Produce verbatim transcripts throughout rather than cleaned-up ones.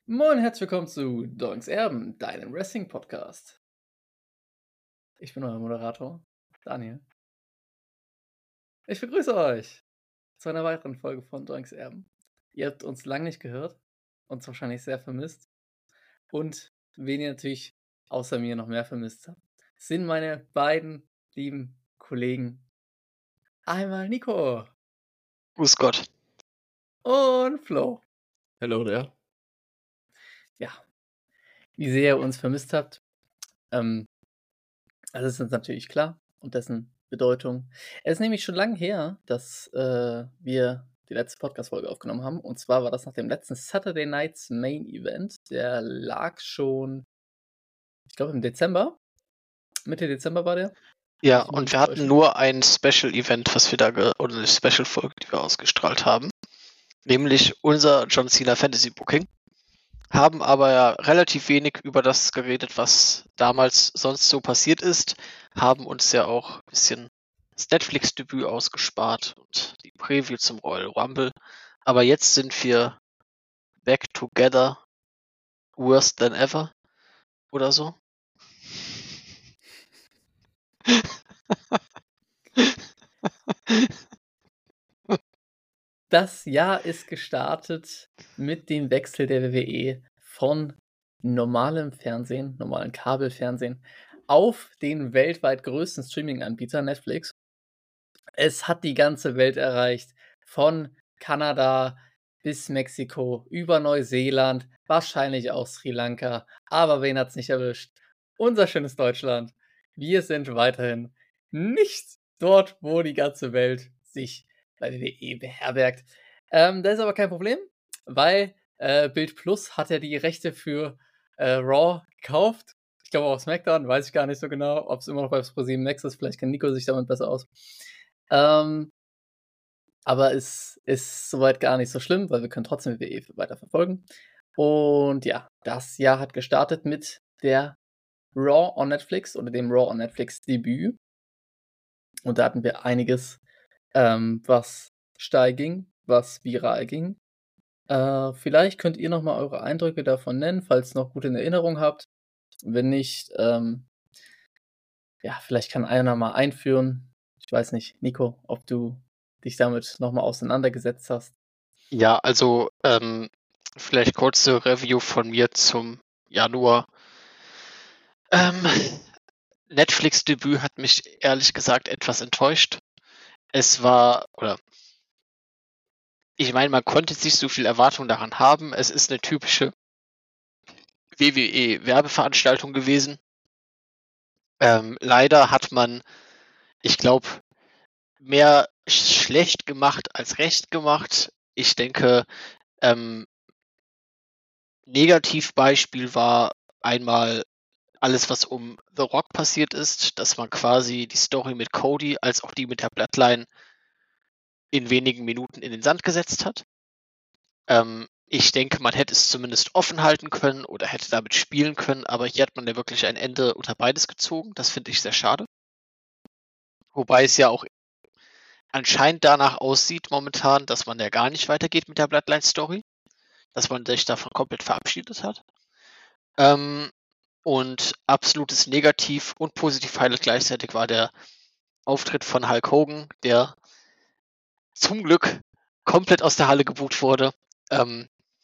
Moin, herzlich willkommen zu Doinks Erben, deinem Wrestling-Podcast. Ich bin euer Moderator, Daniel. Ich begrüße euch zu einer weiteren Folge von Doinks Erben. Ihr habt uns lange nicht gehört, uns wahrscheinlich sehr vermisst. Und wen ihr natürlich außer mir noch mehr vermisst habt, sind meine beiden lieben Kollegen. Einmal Nico Grüß Gott. und Flo. Hello there. Ja, wie sehr ihr uns vermisst habt, ähm, das ist uns natürlich klar und dessen Bedeutung. Es ist nämlich schon lange her, dass äh, wir die letzte Podcast-Folge aufgenommen haben. Und zwar war das nach dem letzten Saturday Night's Main Event. Der lag schon, ich glaube, im Dezember. Mitte Dezember war der. Ja, Ich und wir hatten nur ein Special-Event, was wir da, ge- oder eine Special-Folge, die wir ausgestrahlt haben. Nämlich unser John Cena Fantasy Booking. Haben aber ja relativ wenig über das geredet, was damals sonst so passiert ist. Haben uns ja auch ein bisschen das Netflix-Debüt ausgespart und die Preview zum Royal Rumble. Aber jetzt sind wir back together, worse than ever oder so. Das Jahr ist gestartet mit dem Wechsel der W W E von normalem Fernsehen, normalen Kabelfernsehen, auf den weltweit größten Streaming-Anbieter Netflix. Es hat die ganze Welt erreicht, von Kanada bis Mexiko, über Neuseeland, wahrscheinlich auch Sri Lanka. Aber wen hat's nicht erwischt? Unser schönes Deutschland. Wir sind weiterhin nicht dort, wo die ganze Welt sich bei W W E beherbergt. Ähm, das ist aber kein Problem, weil äh, Bild Plus hat ja die Rechte für äh, Raw gekauft. Ich glaube auch SmackDown, weiß ich gar nicht so genau, ob es immer noch bei ProSieben Max ist. Vielleicht kennt Nico sich damit besser aus. Ähm, aber es ist soweit gar nicht so schlimm, weil wir können trotzdem W W E weiter verfolgen. Und ja, das Jahr hat gestartet mit der Raw on Netflix oder dem Raw on Netflix Debüt. Und da hatten wir einiges, ähm, was steil ging, was viral ging. Äh, vielleicht könnt ihr nochmal eure Eindrücke davon nennen, falls ihr noch gut in Erinnerung habt. Wenn nicht, ähm, ja, vielleicht kann einer mal einführen. Ich weiß nicht, Nico, ob du dich damit nochmal auseinandergesetzt hast. Ja, also ähm, vielleicht kurze Review von mir zum Januar. Ähm, Netflix-Debüt hat mich ehrlich gesagt etwas enttäuscht. Es war, oder ich meine, man konnte sich so viel Erwartung daran haben. Es ist eine typische W W E-Werbeveranstaltung gewesen. Ähm, leider hat man, ich glaube, mehr schlecht gemacht als recht gemacht. Ich denke, ähm, Negativbeispiel war einmal alles, was um The Rock passiert ist, dass man quasi die Story mit Cody als auch die mit der Bloodline in wenigen Minuten in den Sand gesetzt hat. Ähm, ich denke, man hätte es zumindest offen halten können oder hätte damit spielen können, aber hier hat man ja wirklich ein Ende unter beides gezogen. Das finde ich sehr schade. Wobei es ja auch anscheinend danach aussieht momentan, dass man ja gar nicht weitergeht mit der Bloodline-Story, dass man sich davon komplett verabschiedet hat. Ähm, und absolutes Negativ- und Positiv-Highlight gleichzeitig war der Auftritt von Hulk Hogan, der zum Glück komplett aus der Halle gebucht wurde. Ähm,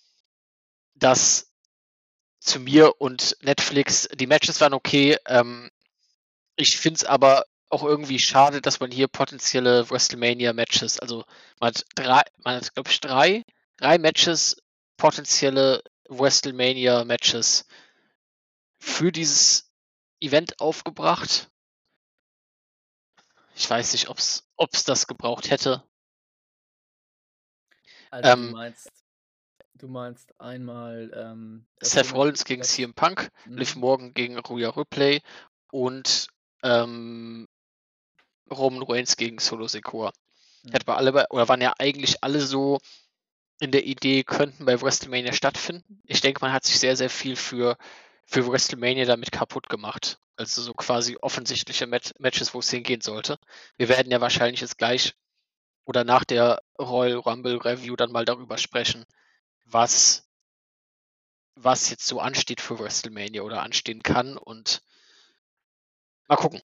das zu mir und Netflix, die Matches waren okay. Ähm, ich finde es aber auch irgendwie schade, dass man hier potenzielle WrestleMania-Matches, also man hat drei, man hat, glaube ich, drei, drei Matches, potenzielle WrestleMania-Matches für dieses Event aufgebracht. Ich weiß nicht, ob es das gebraucht hätte. Also Ähm, du meinst, du meinst einmal ähm, das Seth Women's Rollins gegen Match. C M Punk, Mhm. Liv Morgan gegen Rhea Ripley und ähm, Roman Reigns gegen Solo Sikoa. Mhm. Hätte man alle bei, oder waren ja eigentlich alle so in der Idee, könnten bei WrestleMania stattfinden. Ich denke, man hat sich sehr, sehr viel für, für WrestleMania damit kaputt gemacht. Also so quasi offensichtliche Mat- Matches, wo es hingehen sollte. Wir werden ja wahrscheinlich jetzt gleich oder nach der Royal Rumble Review dann mal darüber sprechen, was was jetzt so ansteht für WrestleMania oder anstehen kann und mal gucken.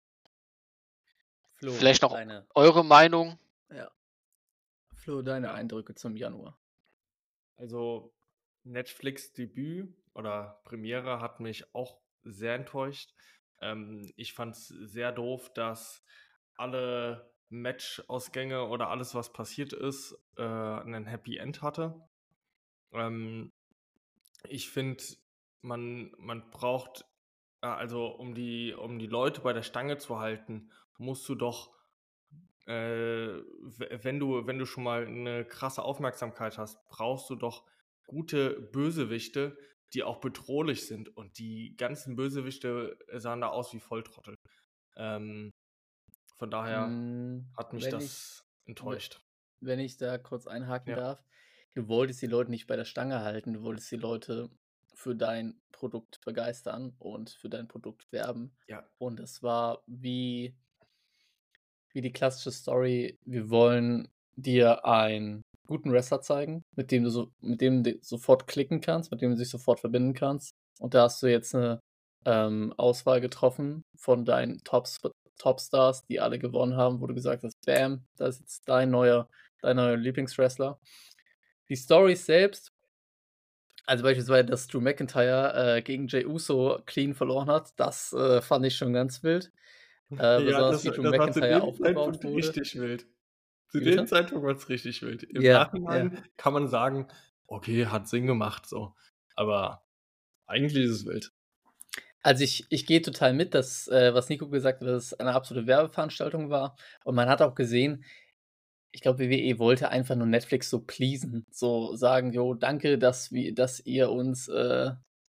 Flo, Vielleicht noch deine, eure Meinung? ja. Flo, deine Ja. Eindrücke zum Januar. Also Netflix-Debüt oder Premiere hat mich auch sehr enttäuscht. Ähm, ich fand es sehr doof, dass alle Match-Ausgänge oder alles, was passiert ist, äh, einen Happy End hatte. Ähm, ich finde, man, man braucht, äh, also um die, um die Leute bei der Stange zu halten, musst du doch, äh, w- wenn du, wenn du schon mal eine krasse Aufmerksamkeit hast, brauchst du doch gute Bösewichte, die auch bedrohlich sind. Und die ganzen Bösewichte sahen da aus wie Volltrottel. Ähm, von daher Mm, hat mich wenn ich, das enttäuscht. wenn ich da kurz einhaken Ja. darf, du wolltest die Leute nicht bei der Stange halten, du wolltest die Leute für dein Produkt begeistern und für dein Produkt werben. Ja. Und es war wie, wie die klassische Story, wir wollen dir einen guten Wrestler zeigen, mit dem du so, mit dem du sofort klicken kannst, mit dem du dich sofort verbinden kannst. Und da hast du jetzt eine ähm, Auswahl getroffen von deinen Tops, Topstars, die alle gewonnen haben, wo du gesagt hast, bam, das ist jetzt dein neuer, dein neuer Lieblingswrestler. Die Storys selbst, also beispielsweise, dass Drew McIntyre äh, gegen Jey Uso clean verloren hat, das äh, fand ich schon ganz wild. Äh, Ja, besonders das, wie Drew das war zu McIntyre dem aufgebaut Zeitpunkt wurde. richtig wild. Zu Wie dem bitte? Zeitpunkt war es richtig wild. Im Ja, Nachhinein ja. kann man sagen, okay, hat Sinn gemacht, so. Aber eigentlich ist es wild. Also ich, ich gehe total mit, dass, äh, was Nico gesagt hat, dass es eine absolute Werbeveranstaltung war. Und man hat auch gesehen, ich glaube, W W E wollte einfach nur Netflix so pleasen. So sagen, jo, danke, dass, wir, dass ihr uns äh,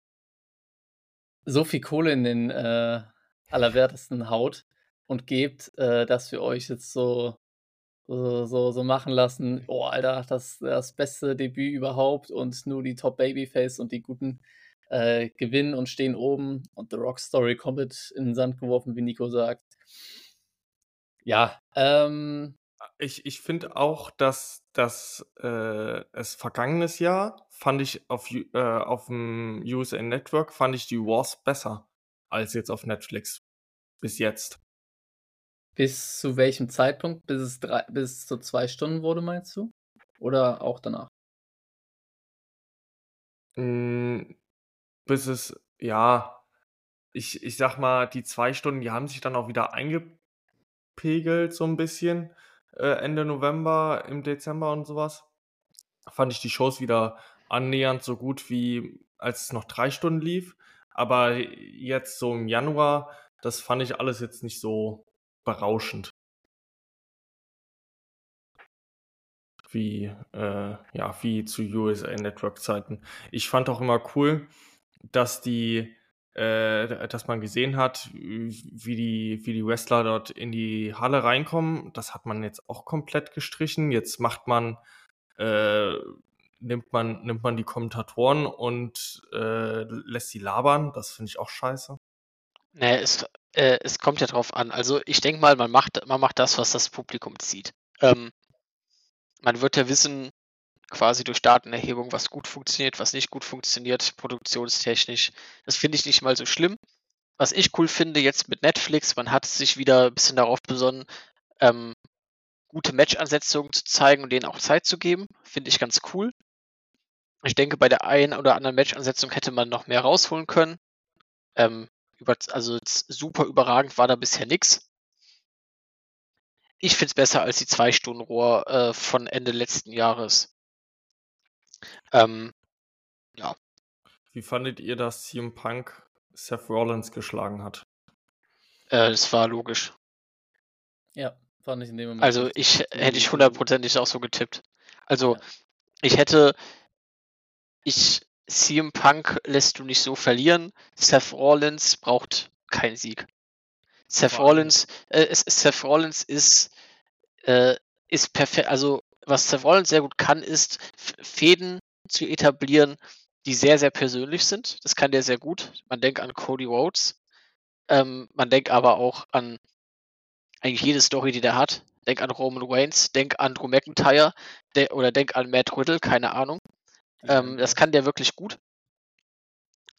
so viel Kohle in den äh, Allerwertesten haut und gebt, äh, dass wir euch jetzt so, so, so, so machen lassen. Oh, Alter, das ist das beste Debüt überhaupt und nur die Top Babyface und die Guten äh, gewinnen und stehen oben und The Rock Story komplett in den Sand geworfen, wie Nico sagt. Ja, ähm, Ich, ich finde auch, dass das äh, es vergangenes Jahr fand ich auf, Ju- äh, auf dem U S A Network fand ich die Wars besser als jetzt auf Netflix. Bis jetzt. bis zu welchem Zeitpunkt? Bis es, drei, bis es zu zwei Stunden wurde, meinst du? Oder auch danach? Mm, bis es, ja, ich, ich sag mal, die zwei Stunden, die haben sich dann auch wieder eingepegelt, so ein bisschen. Äh, Ende November, im Dezember und sowas. Fand ich die Shows wieder annähernd so gut wie als es noch drei Stunden lief. Aber jetzt so im Januar, das fand ich alles jetzt nicht so berauschend. Wie, äh, ja, wie zu U S A Network Zeiten. Ich fand auch immer cool, dass die, äh, dass man gesehen hat, wie die, wie die Wrestler dort in die Halle reinkommen. Das hat man jetzt auch komplett gestrichen. Jetzt macht man, äh, nimmt man, nimmt man die Kommentatoren und äh, lässt sie labern. Das finde ich auch scheiße. Nee, es, äh, es kommt ja drauf an. Also ich denke mal, man macht, man macht das, was das Publikum zieht. Ähm, man wird ja wissen, quasi durch Datenerhebung, was gut funktioniert, was nicht gut funktioniert, produktionstechnisch. Das finde ich nicht mal so schlimm. Was ich cool finde jetzt mit Netflix, man hat sich wieder ein bisschen darauf besonnen, ähm, gute Match-Ansetzungen zu zeigen und denen auch Zeit zu geben. Finde ich ganz cool. Ich denke, bei der einen oder anderen Match-Ansetzung hätte man noch mehr rausholen können. Ähm, über, also super überragend war da bisher nichts. Ich finde es besser als die zwei Stunden Rohr äh, von Ende letzten Jahres. Ähm, ja. Wie fandet ihr, dass C M Punk Seth Rollins geschlagen hat? Äh, das war logisch. Ja, fand ich in dem Moment. Also richtig. ich hätte ich hundertprozentig auch so getippt. Also Ja. ich hätte, ich C M Punk lässt du nicht so verlieren. Seth Rollins braucht keinen Sieg. Seth Vor allem- Rollins, äh, es- Seth Rollins ist, äh, ist perfekt. Also was Seth Rollins sehr gut kann, ist F- Fäden zu etablieren, die sehr, sehr persönlich sind. Das kann der sehr gut. Man denkt an Cody Rhodes. Ähm, man denkt aber auch an eigentlich jede Story, die der hat. Denk an Roman Reigns, denk an Drew McIntyre de oder denk an Matt Riddle, keine Ahnung. Ähm, das kann der wirklich gut.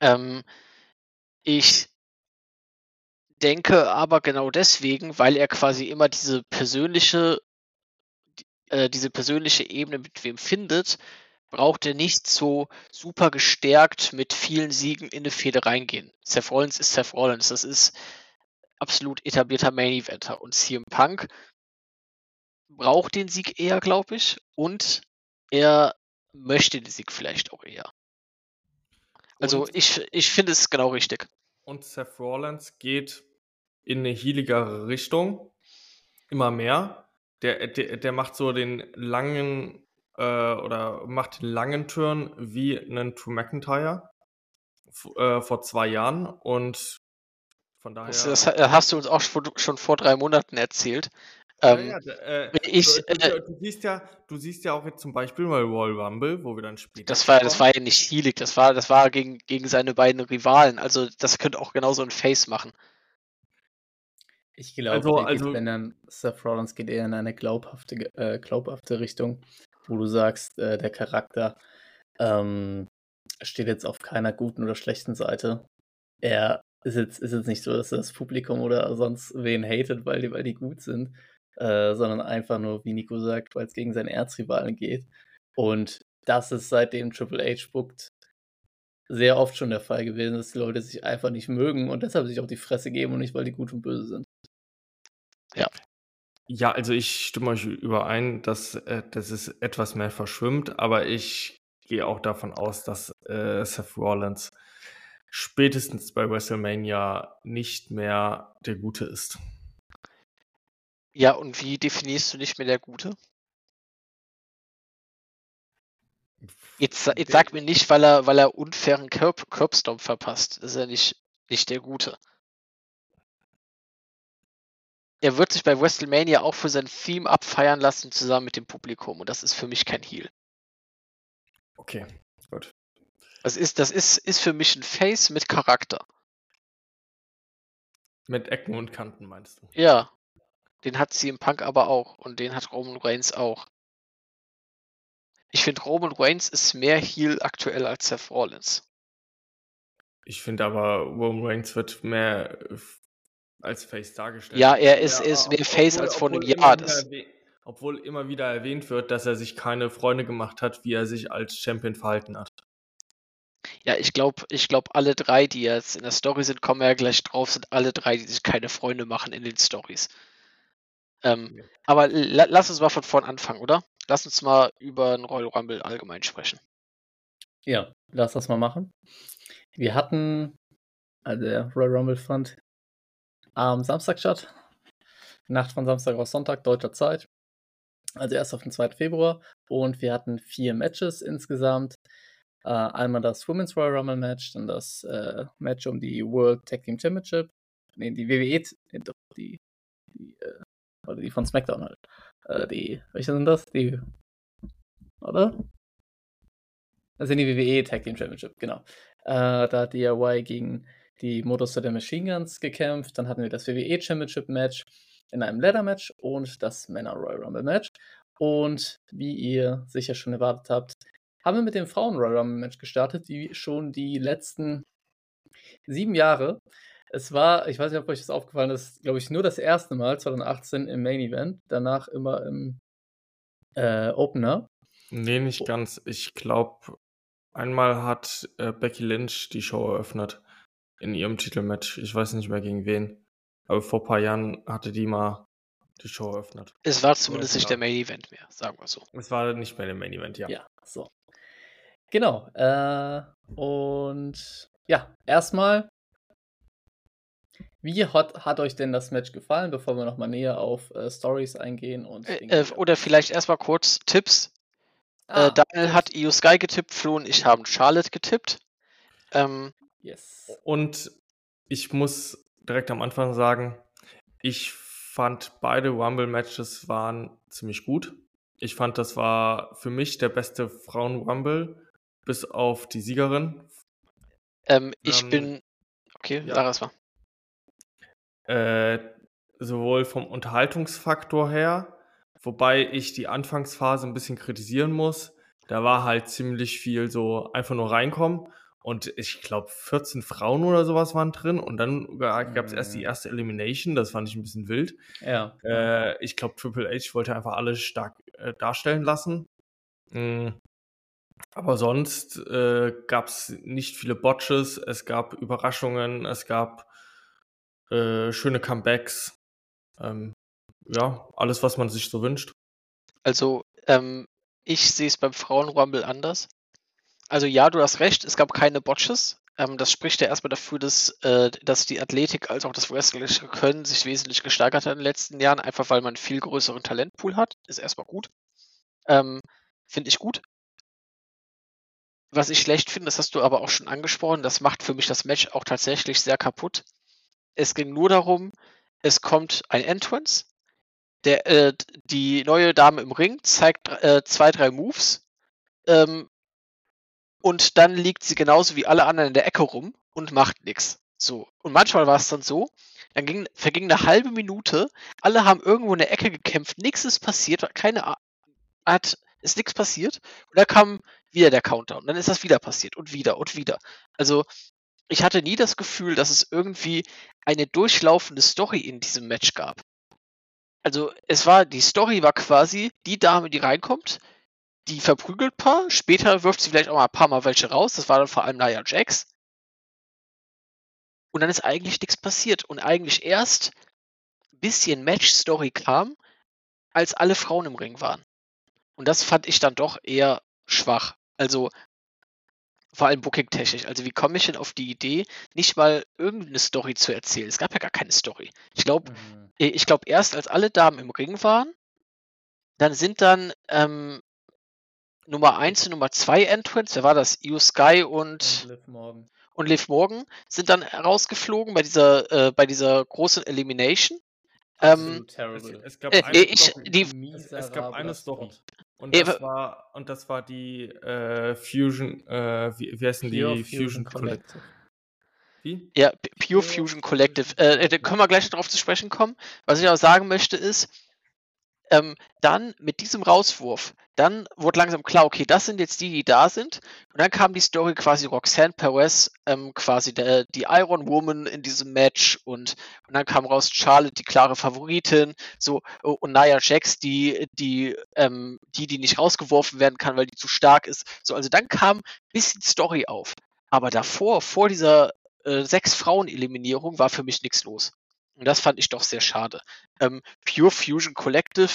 Ähm, ich denke aber genau deswegen, weil er quasi immer diese persönliche, äh, diese persönliche Ebene mit wem findet, braucht er nicht so super gestärkt mit vielen Siegen in eine Fehde reingehen. Seth Rollins ist Seth Rollins, das ist absolut etablierter Main-Eventer. Und C M Punk braucht den Sieg eher, glaube ich, und er möchte den Sieg vielleicht auch eher. Also Und, ich, ich finde es genau richtig. und Seth Rollins geht in eine healigere Richtung, immer mehr. Der, der, der macht so den langen äh, oder macht den langen Turn wie einen Drew McIntyre f- äh, vor zwei Jahren und von Das, daher. das hast du uns auch schon schon vor drei Monaten erzählt. Ja, Ähm, ja, d- äh, ich, du, äh, du, du, siehst ja, du siehst ja auch jetzt zum Beispiel bei Royal Rumble, wo wir dann später das war, das kommen. war ja nicht healig, das war, das war gegen, gegen seine beiden Rivalen. Also das könnte auch genauso ein Face machen. Ich glaube, Also, der geht, also wenn dann Seth Rollins geht eher in eine glaubhafte, äh, glaubhafte Richtung, wo du sagst, äh, der Charakter ähm, steht jetzt auf keiner guten oder schlechten Seite. Er ist jetzt, ist jetzt nicht so, dass er das Publikum oder sonst wen hatet, weil die, weil die gut sind, äh, sondern einfach nur, wie Nico sagt, weil es gegen seinen Erzrivalen geht. Und das ist seitdem Triple H bookt sehr oft schon der Fall gewesen, dass die Leute sich einfach nicht mögen und deshalb sich auch die Fresse geben und nicht, weil die gut und böse sind. Ja. ja, also ich stimme euch überein, dass äh, das ist etwas mehr verschwimmt, aber ich gehe auch davon aus, dass äh, Seth Rollins spätestens bei WrestleMania nicht mehr der Gute ist. Ja, und wie definierst du nicht mehr der Gute? Jetzt, sa- jetzt Der- sag mir nicht, weil er, weil er unfairen Curb, Curbstomp verpasst. Das ist ja nicht, nicht der Gute. Er wird sich bei WrestleMania auch für sein Theme abfeiern lassen, zusammen mit dem Publikum. Und das ist für mich kein Heel. Okay, gut. Das ist, das ist, ist für mich ein Face mit Charakter. Mit Ecken und Kanten meinst du? Ja, den hat C M Punk aber auch. Und den hat Roman Reigns auch. Ich finde, Roman Reigns ist mehr Heel aktuell als Seth Rollins. Ich finde aber, Roman Reigns wird mehr äh, als Face dargestellt. Ja, er Obwohl ist, er ist ob- mehr Face obwohl- als vor einem obwohl Jahr. immer wieder Das, erwäh- Obwohl immer wieder erwähnt wird, dass er sich keine Freunde gemacht hat, wie er sich als Champion verhalten hat. ja, ich glaube, ich glaub, alle drei, die jetzt in der Story sind, kommen ja gleich drauf, sind alle drei, die sich keine Freunde machen in den Stories. Ähm, Ja. aber la lass uns mal von vorn anfangen, oder? Lass uns mal über den Royal Rumble allgemein sprechen. Ja, lass das mal machen. Wir hatten, also der Royal Rumble fand am Samstag statt. Nacht von Samstag auf Sonntag, deutscher Zeit. Also erst auf den zweiten Februar. Und wir hatten vier Matches insgesamt. Äh, einmal das Women's Royal Rumble Match, dann das äh, Match um die World Tag Team Championship. Nee, die W W E, nee, doch, die, die, äh, oder die von SmackDown halt. Äh, die, welche sind das? Die, oder? Das sind die W W E Tag Team Championship, genau. Äh, da hat D I Y gegen die Motorcycle Machine Guns gekämpft. Dann hatten wir das W W E Championship Match in einem Ladder Match und das Männer Royal Rumble Match. Und wie ihr sicher schon erwartet habt, haben wir mit dem Frauen Royal Rumble Match gestartet, wie schon die letzten sieben Jahre. Es war, ich weiß nicht, ob euch das aufgefallen ist, glaube ich, nur das erste Mal, zwanzig achtzehn im Main Event, danach immer im äh, Opener. Nee, nicht ganz. Ich glaube, einmal hat äh, Becky Lynch die Show eröffnet in ihrem Titelmatch. Ich weiß nicht mehr gegen wen. Aber vor ein paar Jahren hatte die mal die Show eröffnet. Es war zumindest Ja, nicht der Main Event mehr, sagen wir so. Es war nicht mehr der Main Event, ja. Ja, so. Genau. Äh, und ja, erstmal, wie hat, hat euch denn das Match gefallen, bevor wir nochmal näher auf äh, Stories eingehen? Und Äh, äh, oder vielleicht erstmal kurz Tipps. ah, Äh, Daniel hat Io Sky getippt, Flo und ich haben Charlotte getippt. Ähm, yes. Und ich muss direkt am Anfang sagen, ich fand beide Rumble-Matches waren ziemlich gut. Ich fand, das war für mich der beste Frauen-Rumble, bis auf die Siegerin. ähm, ich Ähm, bin. Okay, ja. sag erst mal. Äh, sowohl vom Unterhaltungsfaktor her, wobei ich die Anfangsphase ein bisschen kritisieren muss. Da war halt ziemlich viel so einfach nur reinkommen Und ich glaube, vierzehn Frauen oder sowas waren drin. Und dann gab es erst die Mhm. erste Elimination. Das fand ich ein bisschen wild. Ja. Äh, ich glaube, Triple H wollte einfach alle stark äh, darstellen lassen. Mhm. Aber sonst äh, gab es nicht viele Botches. Es gab Überraschungen. Es gab äh, schöne Comebacks. Ähm, ja, alles, was man sich so wünscht. Also, ähm, ich sehe es beim Frauen-Rumble anders. Also ja, du hast recht, es gab keine Botches. Ähm, das spricht ja erstmal dafür, dass, äh, dass die Athletik als auch das wrestlerische Können sich wesentlich gesteigert hat in den letzten Jahren, einfach weil man einen viel größeren Talentpool hat. Ist erstmal gut. Ähm, Finde ich gut. Was ich schlecht finde, das hast du aber auch schon angesprochen, das macht für mich das Match auch tatsächlich sehr kaputt. Es ging nur darum, es kommt ein Entrance, der, äh, die neue Dame im Ring zeigt äh, zwei, drei Moves, ähm, und dann liegt sie genauso wie alle anderen in der Ecke rum und macht nichts. So. Und manchmal war es dann so, dann ging, verging eine halbe Minute, alle haben irgendwo in der Ecke gekämpft, nichts ist passiert, keine Art, ist nichts passiert. Und dann kam wieder der Countdown. Dann ist das wieder passiert und wieder und wieder. Also, ich hatte nie das Gefühl, dass es irgendwie eine durchlaufende Story in diesem Match gab. Also, es war, die Story war quasi die Dame, die reinkommt, die verprügelt ein paar, später wirft sie vielleicht auch mal ein paar Mal welche raus, das war dann vor allem Nia Jax. Und dann ist eigentlich nichts passiert. Und eigentlich erst ein bisschen Match-Story kam, als alle Frauen im Ring waren. Und das fand ich dann doch eher schwach. Also, vor allem booking-technisch. Also, wie komme ich denn auf die Idee, nicht mal irgendeine Story zu erzählen? Es gab ja gar keine Story. Ich glaube, Mhm. ich glaube, erst als alle Damen im Ring waren, dann sind dann ähm, Nummer eins und Nummer zwei Entrants, wer war das? Io Sky Und und, Liv Morgan. und Liv Morgan sind dann rausgeflogen bei dieser, äh, bei dieser großen Elimination. Ähm, Absolut Es, terrible. es gab äh, eine ich, Story. die, Es, es gab eine Miserabler Story. Spot. Und äh, das war, und das war die äh, Fusion, äh, wie, wie heißen Pure die? Fusion Collective. Wie? ja, P- Pure Pure Fusion Fusion Collective. Äh, da Collective. können wir gleich darauf zu sprechen kommen. Was ich aber sagen möchte ist, ähm, dann mit diesem Rauswurf, dann wurde langsam klar, okay, das sind jetzt die, die da sind. Und dann kam die Story quasi Roxanne Perez, ähm, quasi der, die Iron Woman in diesem Match. Und, und dann kam raus Charlotte, die klare Favoritin. So, oh, und Nia Jax, die, die, ähm, die, die nicht rausgeworfen werden kann, weil die zu stark ist. So, also dann kam ein bisschen Story auf. Aber davor, vor dieser äh, Sechs-Frauen-Eliminierung, war für mich nichts los. Und das fand ich doch sehr schade. Ähm, Pure Fusion Collective,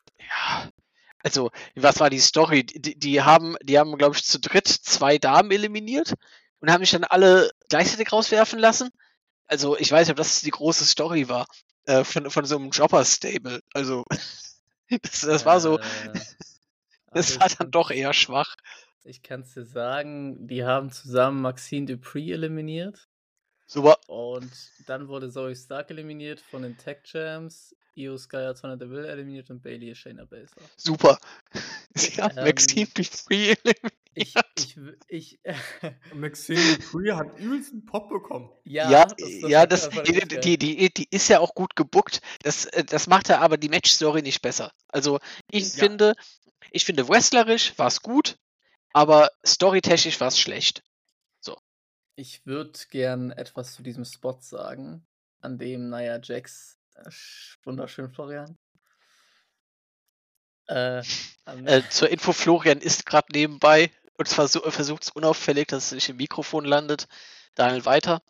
ja, also, was war die Story? Die, die haben, die haben, glaube ich, zu dritt zwei Damen eliminiert und haben sich dann alle gleichzeitig rauswerfen lassen. Also, ich weiß nicht, ob das die große Story war äh, von, von so einem Jobber-Stable. Also, das, das war so, Äh, das also war ich dann doch kann's, eher schwach. ich kann's dir sagen, die haben zusammen Maxine Dupree eliminiert. Super. Und dann wurde Zoe Stark eliminiert von den Tech Champs. Io Sky hat Sonya Deville eliminiert und Bailey ist Shayna Baszler. Super. Sie haben Ähm, Maxine Dupree eliminiert. Ich, ich, w- ich, Maxine Dupree hat übelsten Pop bekommen. ja, Ja, das, das ja, war, das, das war die, richtig geil. die, die, die ist ja auch gut gebuckt. Das, äh, das macht ja aber die Match-Story nicht besser. Also, ich Ja. finde, ich finde, wrestlerisch war es gut, aber storytechnisch war es schlecht. Ich würde gern etwas zu diesem Spot sagen, an dem Nia Jax, äh, sch- wunderschön Florian, äh, an, Äh, zur Info, Florian ist gerade nebenbei und zwar so, versucht es unauffällig, dass es nicht im Mikrofon landet. Daniel, weiter.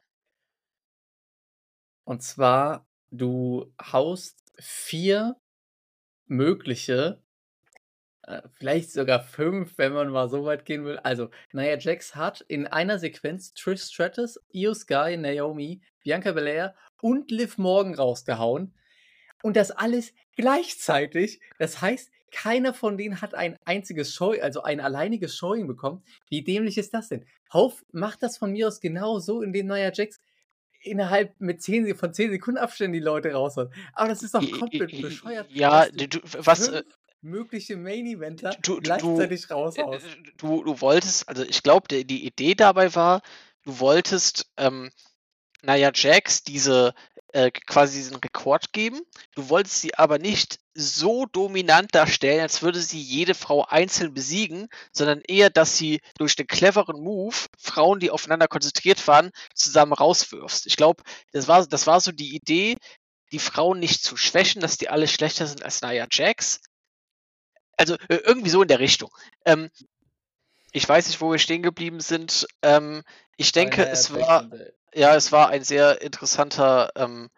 und zwar, du haust vier mögliche, äh, vielleicht sogar fünf, wenn man mal so weit gehen will. Also, Nia Jax hat in einer Sequenz Trish Stratus, Io Sky, Naomi, Bianca Belair und Liv Morgan rausgehauen. Und das alles gleichzeitig. Das heißt, keiner von denen hat ein einziges Showing, also ein alleiniges Showing bekommen. Wie dämlich ist das denn? Hauf macht das von mir aus genau so, indem Nia Jax innerhalb mit zehn, Se- von zehn Sekunden Abständen die Leute raushaut. Aber das ist doch I- komplett I- bescheuert, Ja, dass du du, du, was, äh, fünf mögliche Main-Eventer du, du, du, gleichzeitig raushaust. du, du wolltest, also ich glaube, die Idee dabei war, du wolltest ähm, Nia Jax diese äh, quasi diesen Rekord geben. Du wolltest sie aber nicht so dominant darstellen, als würde sie jede Frau einzeln besiegen, sondern eher, dass sie durch den cleveren Move Frauen, die aufeinander konzentriert waren, zusammen rauswirfst. Ich glaube, das war, das war so die Idee, die Frauen nicht zu schwächen, dass die alle schlechter sind als Nia Jax. Also äh, irgendwie so in der Richtung. Ähm, ich weiß nicht, wo wir stehen geblieben sind. Ähm, ich Bei denke, Nia es Jax war, und der- ja, es war ein sehr interessanter ähm,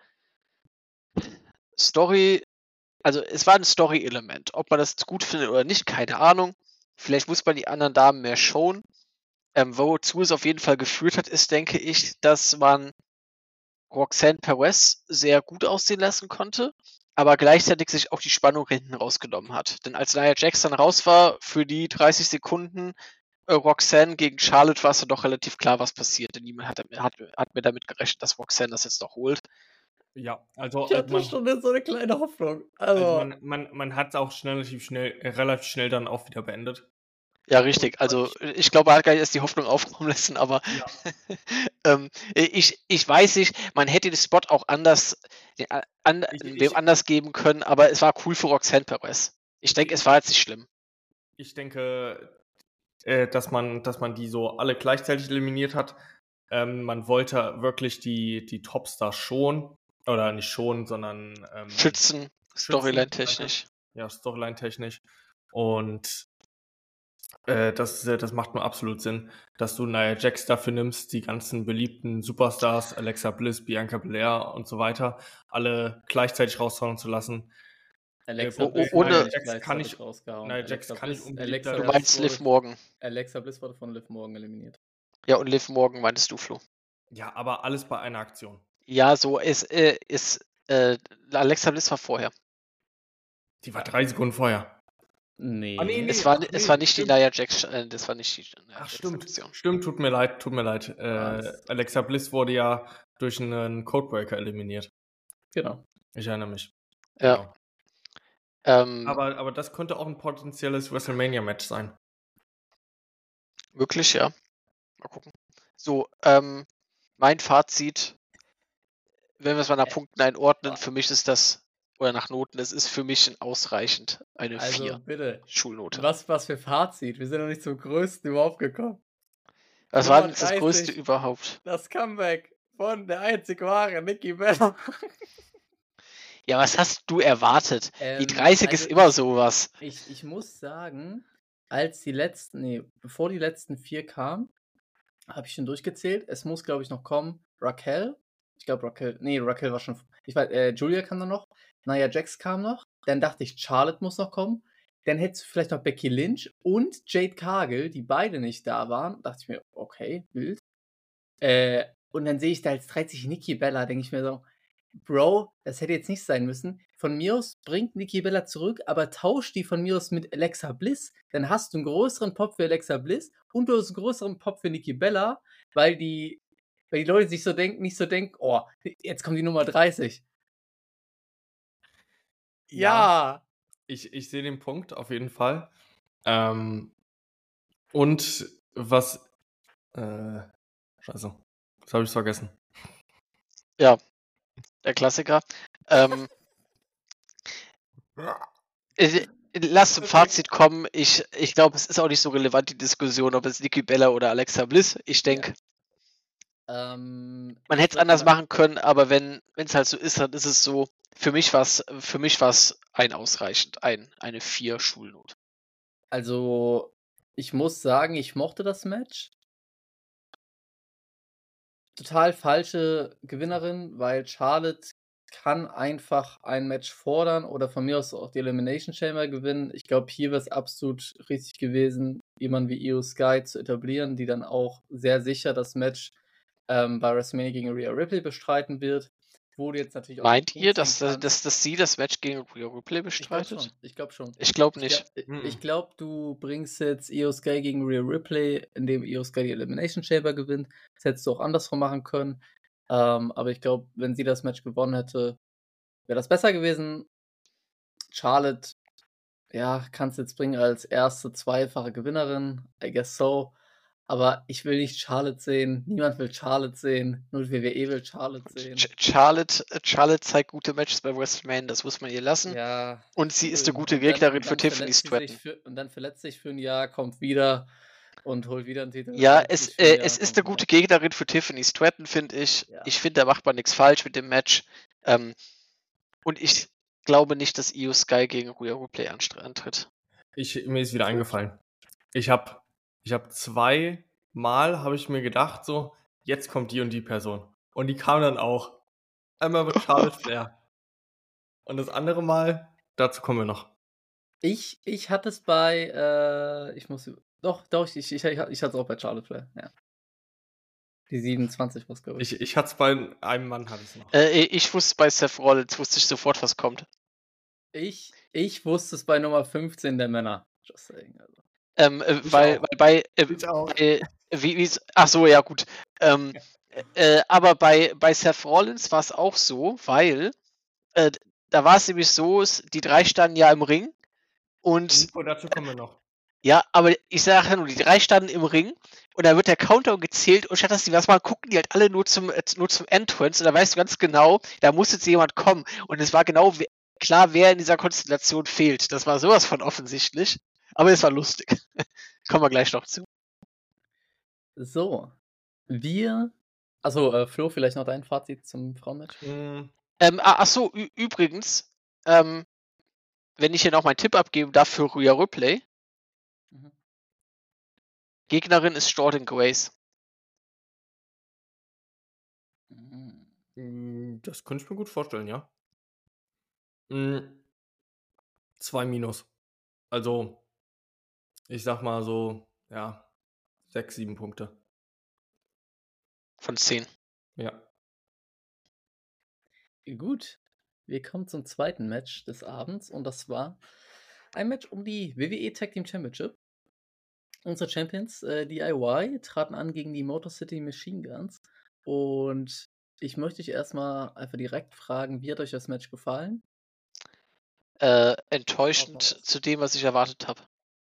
Story, also es war ein Story-Element. Ob man das jetzt gut findet oder nicht, keine Ahnung. Vielleicht muss man die anderen Damen mehr showen. Ähm, wozu es auf jeden Fall geführt hat, ist, denke ich, dass man Roxanne Perez sehr gut aussehen lassen konnte, aber gleichzeitig sich auch die Spannung hinten rausgenommen hat. Denn als Nia Jax dann raus war, für die dreißig Sekunden äh, Roxanne gegen Charlotte, war es dann doch relativ klar, was passiert. Denn niemand hat, hat, hat mir damit gerechnet, dass Roxanne das jetzt noch holt. Ja, also, Ich äh, hatte man, schon so eine kleine Hoffnung. also Also, man, man, man hat es auch schnell, relativ schnell, äh, relativ schnell dann auch wieder beendet. Ja, richtig. Also ich glaube, er hat gar nicht erst die Hoffnung aufkommen lassen, aber Ja. ähm, ich, ich weiß nicht, man hätte den Spot auch anders, den, an, Ich- wem ich- anders geben können, aber es war cool für Roxanne Perez. Ich denke, es war jetzt nicht schlimm. Ich denke, äh, dass man, dass man die so alle gleichzeitig eliminiert hat. Ähm, man wollte wirklich die, die Topstars schon, oder nicht schon, sondern ähm, Schützen, Storyline-technisch. Ja, Storyline-technisch. Und äh, das, äh, das macht nur absolut Sinn, dass du Nia Jax dafür nimmst, die ganzen beliebten Superstars, Alexa Bliss, Bianca Belair und so weiter, alle gleichzeitig raushauen zu lassen. Alexa oh, Bliss ohne- wurde nicht Jax kann gleichzeitig ich- rausgehauen. Nia Jax Alexa kann ich Bliss, unbeliebter Alexa Du werden. meinst Bliss Liv wurde, Morgan. Alexa Bliss wurde von Liv Morgan eliminiert. Ja, und Liv Morgan meintest du, Flo. Ja, aber alles bei einer Aktion. Ja, so ist, äh, ist äh, Alexa Bliss war vorher. Die war drei Sekunden vorher. Nee. Ah, nee, nee. es war, ach, es nee, war nicht die stimmt. Nia Jax, äh, das war nicht die Nia Ach, Jax stimmt. Aktion. Stimmt, tut mir leid, tut mir leid. Äh, Was? Alexa Bliss wurde ja durch einen Codebreaker eliminiert. Genau. Ich erinnere mich. Ja. Genau. Ähm, Aber, aber das könnte auch ein potenzielles WrestleMania-Match sein. Wirklich, ja. Mal gucken. So, ähm, mein Fazit, wenn wir es mal nach Punkten einordnen, für mich ist das, oder nach Noten, es ist für mich ausreichend eine Also vier bitte. Schulnote. Was, was für Fazit? Wir sind noch nicht zum größten überhaupt gekommen. Was Nummer war denn jetzt das Größte dreißig. überhaupt? Das Comeback von der einzig wahre Nikki Bella. Ja, was hast du erwartet? Die Ähm, dreißig also ist immer ich- sowas. Ich, ich muss sagen, als die letzten, nee, bevor die letzten vier kamen, habe ich schon durchgezählt. Es muss, glaube ich, noch kommen. Raquel. Ich glaube, Raquel. Nee, Raquel war schon. Ich weiß, äh, Julia kam dann noch. Nia Jax kam noch. Dann dachte ich, Charlotte muss noch kommen. Dann hättest du vielleicht noch Becky Lynch und Jade Cargill, die beide nicht da waren. Dachte ich mir, okay, wild. Äh, und dann sehe ich da als dreißig Nikki Bella, denke ich mir so, Bro, das hätte jetzt nicht sein müssen. Von mir aus bringt Nikki Bella zurück, aber tausch die von mir aus mit Alexa Bliss. Dann hast du einen größeren Pop für Alexa Bliss und du hast einen größeren Pop für Nikki Bella, weil die, weil die Leute sich so denken, nicht so denken, oh, jetzt kommt die Nummer dreißig. Ja. Ich, ich sehe den Punkt auf jeden Fall. Ähm, und was. Äh, scheiße. Das habe ich vergessen. Ja, der Klassiker. Ähm, äh, lass zum Fazit kommen. Ich, ich glaube, es ist auch nicht so relevant, die Diskussion, ob es Nikki Bella oder Alexa Bliss. Ich denke, Ähm, man ich hätte es würd anders mal- machen können, aber wenn es halt so ist, dann ist es so. Für mich war es für mich war's ein ausreichend, ein, eine vier Schulnote. Also, ich muss sagen, ich mochte das Match. Total falsche Gewinnerin, weil Charlotte kann einfach ein Match fordern oder von mir aus auch die Elimination Chamber gewinnen. Ich glaube, hier wäre es absolut richtig gewesen, jemanden wie Io Sky zu etablieren, die dann auch sehr sicher das Match ähm, bei WrestleMania gegen Rhea Ripley bestreiten wird. Wurde jetzt natürlich auch Meint den ihr, Punkt dass, ziehen dass, kannst. dass, dass sie das Match gegen Rhea Ripley Ich glaube bestreitet? schon. Ich glaube schon. Ich glaube Ich, nicht. glaub, Mhm. ich glaube, du bringst jetzt Io Sky gegen Rhea Ripley, indem Io Sky die Elimination Chamber gewinnt. Das hättest du auch andersrum machen können. Ähm, aber ich glaube, wenn sie das Match gewonnen hätte, wäre das besser gewesen. Charlotte, ja, kannst du jetzt bringen als erste zweifache Gewinnerin. I guess so. Aber ich will nicht Charlotte sehen. Niemand will Charlotte sehen. Nur W W E will Charlotte sehen. Ch- Charlotte, Charlotte zeigt gute Matches bei WrestleMania, das muss man ihr lassen. Ja. Und sie ist eine ähm, gute und dann- Gegnerin und für dann Tiffany verletzt sie sich Stratton. Für, und dann verletzt sich für ein Jahr, kommt wieder und holt wieder einen Titel. Ja, verletzt es, sich für ein äh, Jahr, es ist kommt eine gute Gegnerin für Tiffany Stratton, finde ich. Ja. Ich finde, da macht man nichts falsch mit dem Match. Ähm, und ich glaube nicht, dass Io Sky gegen Rhea Ripley anstre- antritt. Ich, mir ist wieder eingefallen. Ich habe ich hab zwei Mal, habe ich mir gedacht, so, jetzt kommt die und die Person. Und die kam dann auch. Einmal mit Charlotte Flair. Und das andere Mal, dazu kommen wir noch. Ich, ich hatte es bei, äh, ich muss, doch, doch, ich, ich, ich, ich hatte es auch bei Charlotte Flair, ja. Die siebenundzwanzig was, glaube ich. Ich, ich hatte es bei einem Mann, hatte ich es noch. Äh, ich wusste bei Seth Rollins, wusste ich sofort, was kommt. Ich, ich wusste es bei Nummer fünfzehn der Männer. Just saying, also. Ähm, äh, Ich weil, auch. weil bei, äh, Ich auch. bei wie, wie's, ach so, ja gut. Ähm, äh, aber bei, bei Seth Rollins war es auch so, weil äh, da war es nämlich so, es- die drei standen ja im Ring und Info, dazu kommen wir noch. ja, aber ich sage ja nur, die drei standen im Ring und da wird der Countdown gezählt und statt dass die was mal gucken, die halt alle nur zum, äh, nur zum Entrance und da weißt du ganz genau, da muss jetzt jemand kommen und es war genau we- klar, wer in dieser Konstellation fehlt. Das war sowas von offensichtlich, aber es war lustig. Kommen wir gleich noch zu. So, wir, also äh, Flo, vielleicht noch dein Fazit zum Frauenmatch? Mm, Ähm, ah, ach so, ü- übrigens, ähm, wenn ich hier noch meinen Tipp abgeben darf für Rhea Ripley, Mhm. Gegnerin ist Jordan Grace. Mhm. mm, das könnte ich mir gut vorstellen, ja. Mm, zwei Minus. Also, ich sag mal so, ja, sechs, sieben Punkte. Von zehn. Ja. Gut, wir kommen zum zweiten Match des Abends und das war ein Match um die W W E Tag Team Championship. Unsere Champions, äh, D I Y, traten an gegen die Motor City Machine Guns und ich möchte dich erstmal einfach direkt fragen, wie hat euch das Match gefallen? Äh, enttäuschend Haut mal raus. zu dem, was ich erwartet habe.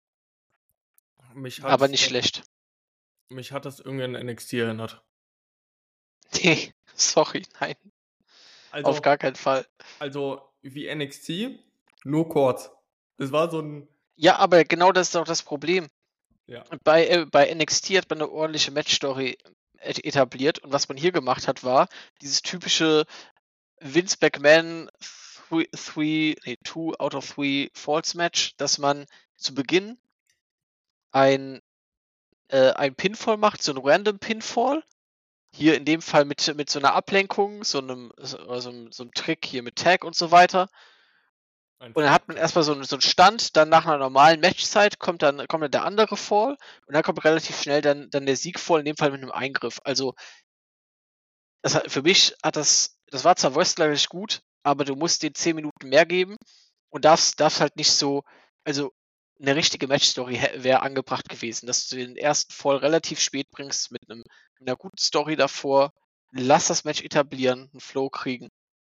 Mich Aber hat, nicht schlecht. mich hat das irgendwie an N X T erinnert. Nee, sorry, nein, Also, auf gar keinen Fall. also wie N X T, nur kurz. Das war so ein, Ja, aber genau das ist auch das Problem. ja, Bei, äh, bei N X T hat man eine ordentliche Matchstory et- etabliert und was man hier gemacht hat, war dieses typische Vince McMahon three, three, nee, two out of three Falls Match, dass man zu Beginn ein, äh, ein Pinfall macht, so ein random Pinfall. Hier in dem Fall mit, mit so einer Ablenkung, so einem, so, so, einem- so einem Trick hier mit Tag und so weiter. ein Und dann hat man Fake. erstmal so, einen- so einen Stand, dann nach einer normalen Matchzeit kommt dann, kommt dann der andere Fall und dann kommt relativ schnell dann, dann der Siegfall, in dem Fall mit einem Eingriff. Also das hat, für mich hat das, das war zwar wrestlerisch gut, aber du musst den zehn Minuten mehr geben und darfst, darfst halt nicht so, also eine richtige Matchstory wäre angebracht gewesen, dass du den ersten Fall relativ spät bringst mit, einem, mit einer guten Story davor, lass das Match etablieren, einen Flow kriegen.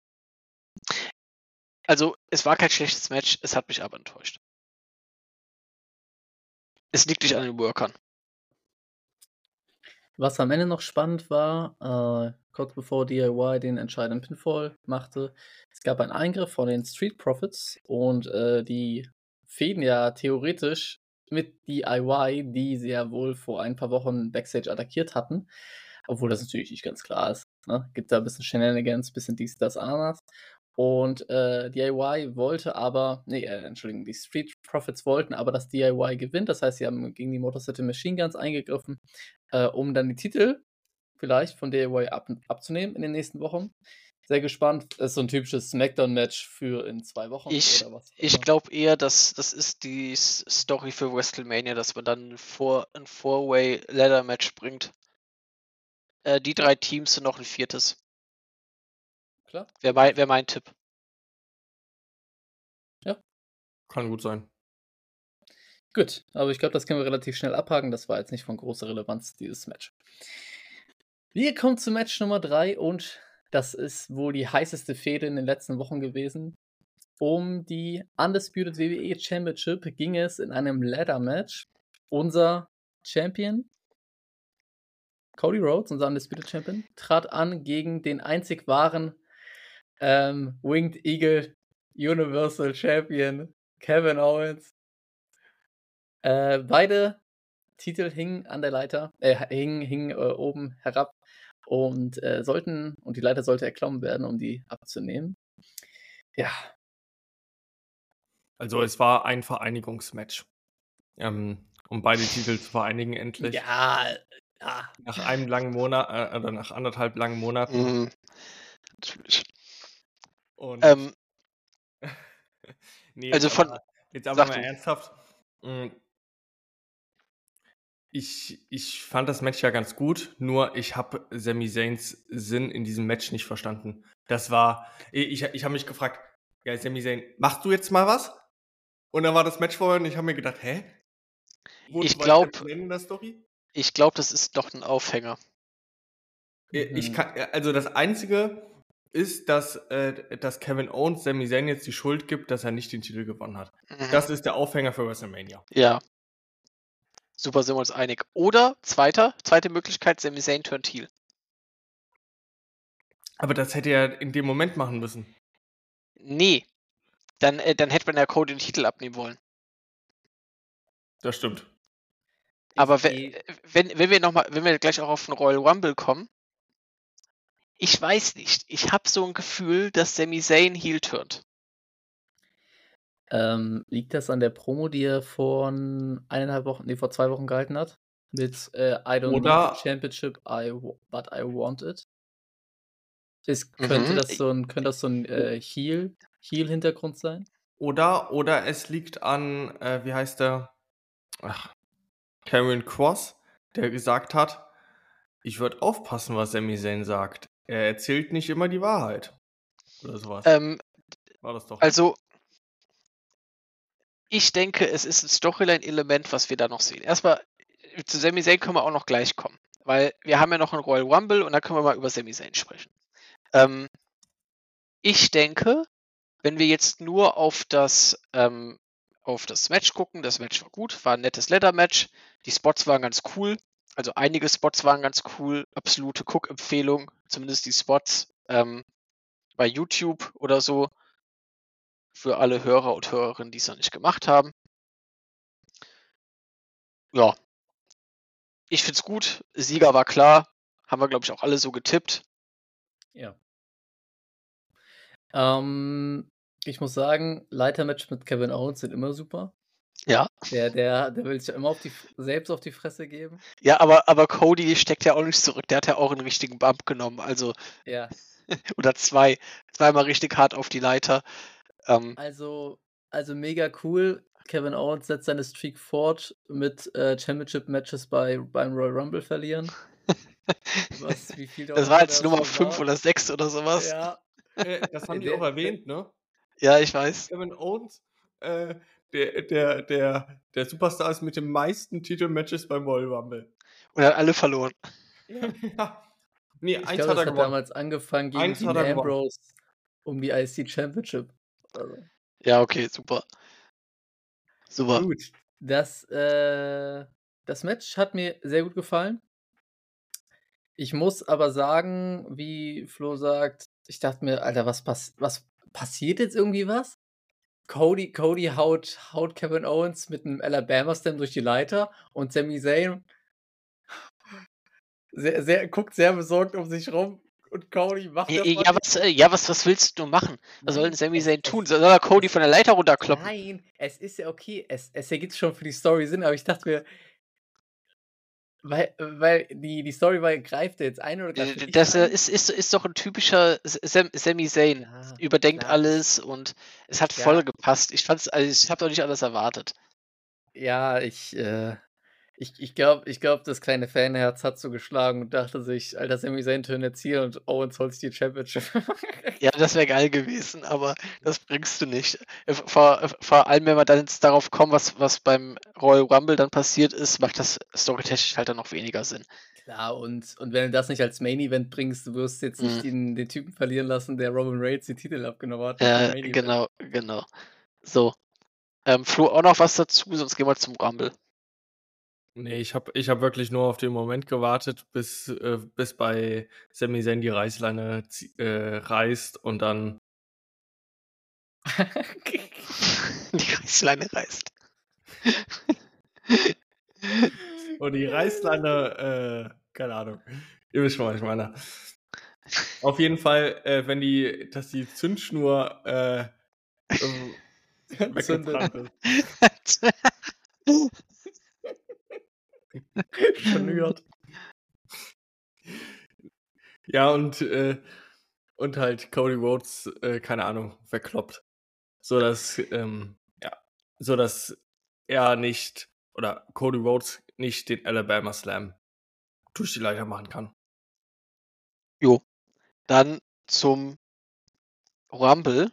Also es war kein schlechtes Match, es hat mich aber enttäuscht. Es liegt nicht an den Workern. Was am Ende noch spannend war, äh, kurz bevor D I Y den entscheidenden Pinfall machte, es gab einen Eingriff von den Street Profits und äh, die fehden ja theoretisch mit D I Y, die sie ja wohl vor ein paar Wochen Backstage attackiert hatten, obwohl das natürlich nicht ganz klar ist. Ne? Gibt da ein bisschen Shenanigans, ein bisschen dies, das, Ananas. Und äh, D I Y wollte aber, nee, äh, Entschuldigung, die Street Profits wollten aber, dass D I Y gewinnt. Das heißt, sie haben gegen die Motor City Machine Guns eingegriffen, äh, um dann die Titel vielleicht von D I Y ab, abzunehmen in den nächsten Wochen. Sehr gespannt. Das ist so ein typisches Smackdown-Match für in zwei Wochen Ich, oder was. ich glaube eher, dass das ist die S- Story für WrestleMania, dass man dann ein Four- ein Four-Way-Ladder-Match bringt. Äh, die drei Teams sind noch ein viertes. Klar. Wäre mein, wär mein Tipp. Kann gut sein. Gut, aber ich glaube, das können wir relativ schnell abhaken. Das war jetzt nicht von großer Relevanz, dieses Match. Wir kommen zu Match Nummer drei und das ist wohl die heißeste Fehde in den letzten Wochen gewesen. Um die Undisputed W W E Championship ging es in einem Ladder-Match. Unser Champion Cody Rhodes, unser Undisputed Champion, trat an gegen den einzig wahren ähm, Winged Eagle Universal Champion Kevin Owens. Äh, beide Titel hingen an der Leiter, äh, hingen, hingen äh, oben herab und äh, sollten, und die Leiter sollte erklommen werden, um die abzunehmen. Ja. Also es war ein Vereinigungsmatch. Ähm, um beide Titel zu vereinigen endlich. Ja, ja. Nach einem langen Monat, äh, oder nach anderthalb langen Monaten. Mhm. Natürlich. Und Ähm, nee, also jetzt von- aber, jetzt aber sag mal du. ernsthaft. Mm, Ich, ich fand das Match ja ganz gut, nur ich habe Sami Zayns Sinn in diesem Match nicht verstanden. Das war, ich, ich habe mich gefragt, ja, Sami Zayn, machst du jetzt mal was? Und dann war das Match vorher und ich habe mir gedacht, hä? Wozu Ich war glaub- Kevin Owens in der Story? Ich glaube, das ist doch ein Aufhänger. Ich Mhm. kann, also das Einzige ist, dass, äh, dass Kevin Owens Sami Zayn jetzt die Schuld gibt, dass er nicht den Titel gewonnen hat. Mhm. Das ist der Aufhänger für WrestleMania. Ja. Super, sind wir uns einig. Oder, zweiter, zweite Möglichkeit, Sami Zayn turnt heel. Aber das hätte er in dem Moment machen müssen. Nee. Dann, äh, dann hätte man ja Cody den Titel abnehmen wollen. Das stimmt. Aber Ich wenn, geh- wenn, wenn wir noch mal, wenn wir gleich auch auf den Royal Rumble kommen, ich weiß nicht. Ich habe so ein Gefühl, dass Sami Zayn heel turnt. Ähm, liegt das an der Promo, die er vor eineinhalb Wochen, nee, vor zwei Wochen gehalten hat? Mit äh, I don't Oder- need the championship, I, w- but I want it. Ist, könnte, Mhm. das so ein, könnte das so ein äh, Heel, Heel-Hintergrund sein? Oder, oder es liegt an, äh, wie heißt der? Ach, Cameron Cross, der gesagt hat, ich würde aufpassen, was Sami Zayn sagt. Er erzählt nicht immer die Wahrheit. Oder sowas. Ähm, War das doch. also, ich denke, es ist ein Storyline-Element, was wir da noch sehen. Erstmal, zu Sami Zayn können wir auch noch gleich kommen. Weil wir haben ja noch einen Royal Rumble und da können wir mal über Sami Zayn sprechen. Ähm, ich denke, wenn wir jetzt nur auf das, ähm, auf das Match gucken, das Match war gut, war ein nettes Leather-Match, die Spots waren ganz cool, also einige Spots waren ganz cool, absolute Cook-Empfehlung, zumindest die Spots ähm, bei YouTube oder so, für alle Hörer und Hörerinnen, die es noch nicht gemacht haben. Ja, ich find's gut, Sieger war klar, haben wir, glaube ich, auch alle so getippt. Ja. Ähm, ich muss sagen, Leitermatch mit Kevin Owens sind immer super. Ja, Der, der, der will sich ja immer auf die, selbst auf die Fresse geben. ja, aber, aber Cody steckt ja auch nicht zurück, der hat ja auch einen richtigen Bump genommen, also, Ja, oder zwei, zweimal richtig hart auf die Leiter. Ähm, also, also mega cool. Kevin Owens setzt seine Streak fort mit äh, Championship-Matches bei, beim Royal Rumble verlieren. Was, wie viel das war jetzt das Nummer schon fünf war. oder sechs oder sowas. Ja, Äh, das haben die Der- auch erwähnt, ne? Ja, ich weiß. Kevin Owens, äh, der, der, der, der Superstar ist mit den meisten Titelmatches beim Royal Rumble. Und er hat alle verloren. Ja. Nee, ich eins glaube, hat das er hat gewonnen. damals angefangen gegen Eins Dean hat er gewonnen. Ambrose um die I C Championship. Also, Ja, okay, super. Super. gut. Das, äh, das Match hat mir sehr gut gefallen. Ich muss aber sagen, wie Flo sagt, ich dachte mir, Alter, was, pass was passiert jetzt irgendwie was? Cody, Cody haut, haut Kevin Owens mit einem Alabama-Slam durch die Leiter und Sami Zayn sehr, sehr, guckt sehr besorgt um sich rum und Cody macht Ja, das ja, was, äh, ja was, was willst du machen? Was soll denn Sami es- Zayn es- tun? Soll er Cody es- von der Leiter runterkloppen? Nein, es ist ja okay. Es, es ergibt schon für die Story Sinn, aber ich dachte mir, weil, weil die, die Story war, greift er jetzt ein oder greift er nicht Das äh, ein? ist, ist, ist doch ein typischer Sam, Sami Zayn. Ja, Überdenkt klar. alles und es hat Ja. voll gepasst. Ich fand's, also ich habe doch nicht anders erwartet. Ja, ich, äh, ich, ich glaube, ich glaub, das kleine Fanherz hat so geschlagen und dachte sich, Alter, Sami Zayn turnt jetzt hier und Owens holt sich die Championship. Ja, das wäre geil gewesen, aber das bringst du nicht. Äh, Vor, äh, vor allem, wenn wir dann jetzt darauf kommen, was, was beim Royal Rumble dann passiert ist, macht das storytechnisch halt dann noch weniger Sinn. Klar, und, und wenn du das nicht als Main-Event bringst, du wirst jetzt nicht Mhm. den, den Typen verlieren lassen, der Roman Reigns die Titel abgenommen hat. im Ja, Main-Event. genau, genau. So. Ähm, Flo, auch noch was dazu, sonst gehen wir zum Rumble. Nee, ich habe ich hab wirklich nur auf den Moment gewartet, bis, äh, bis bei Sami Zayn die Reißleine zie- äh, reißt und dann. Die Reißleine reißt. Und die Reißleine, äh, keine Ahnung. Ihr wisst schon, was ich meine. Auf jeden Fall, äh, wenn die, dass die Zündschnur äh, ähm, weggebrannt ist. Schnürt. Ja, und, äh, und halt Cody Rhodes, äh, keine Ahnung, verkloppt. So dass, ähm, ja, so dass er nicht, oder Cody Rhodes nicht den Alabama Slam durch die Leiter machen kann. Jo. Dann zum Rumble.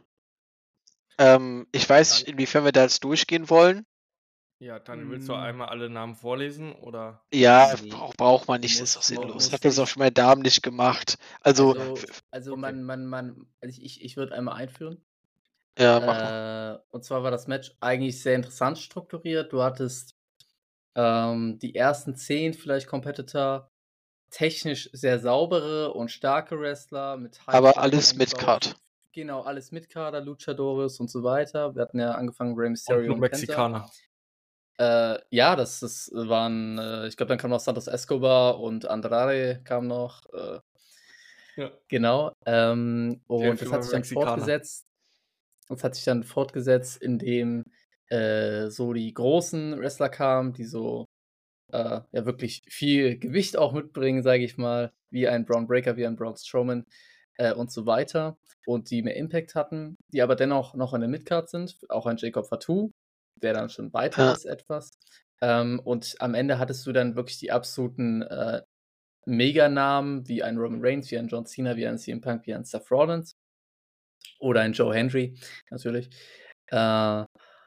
Ähm, ich weiß nicht, inwiefern wir da jetzt durchgehen wollen. Ja, dann willst du Mm. einmal alle Namen vorlesen, oder? Ja, Nee. brauch, braucht man Du nicht, ist musst- doch sinnlos. musst Ich habe das auch dich- schon bei Damen nicht gemacht. Also, Also, f- also okay. man, man, man, also ich, ich würde einmal einführen. ja, mach mal. Äh, und zwar war das Match eigentlich sehr interessant strukturiert. Du hattest ähm, die ersten zehn vielleicht Competitor, technisch sehr saubere und starke Wrestler mit High Aber Flying alles mit eingebaut. Card. Genau, alles mit Kader, Luchadores und so weiter. Wir hatten ja angefangen Rey Und Mysterio nur und, Penta. Mexikaner. Äh, ja, das, das waren, äh, ich glaube, dann kam noch Santos Escobar und Andrade kam noch. Äh, Ja. genau. Ähm, und Hälfte das hat war sich dann Mexikaner. fortgesetzt. Das hat sich dann fortgesetzt, indem äh, so die großen Wrestler kamen, die so äh, ja wirklich viel Gewicht auch mitbringen, sage ich mal, wie ein Braun Breaker, wie ein Braun Strowman äh, und so weiter. Und die mehr Impact hatten, die aber dennoch noch in der Midcard sind, auch ein Jacob Fatu, der dann schon weiter Ja. ist etwas. Ähm, und am Ende hattest du dann wirklich die absoluten äh, Meganamen, wie ein Roman Reigns, wie ein John Cena, wie ein C M Punk, wie ein Seth Rollins oder ein Joe Hendry, natürlich. Äh,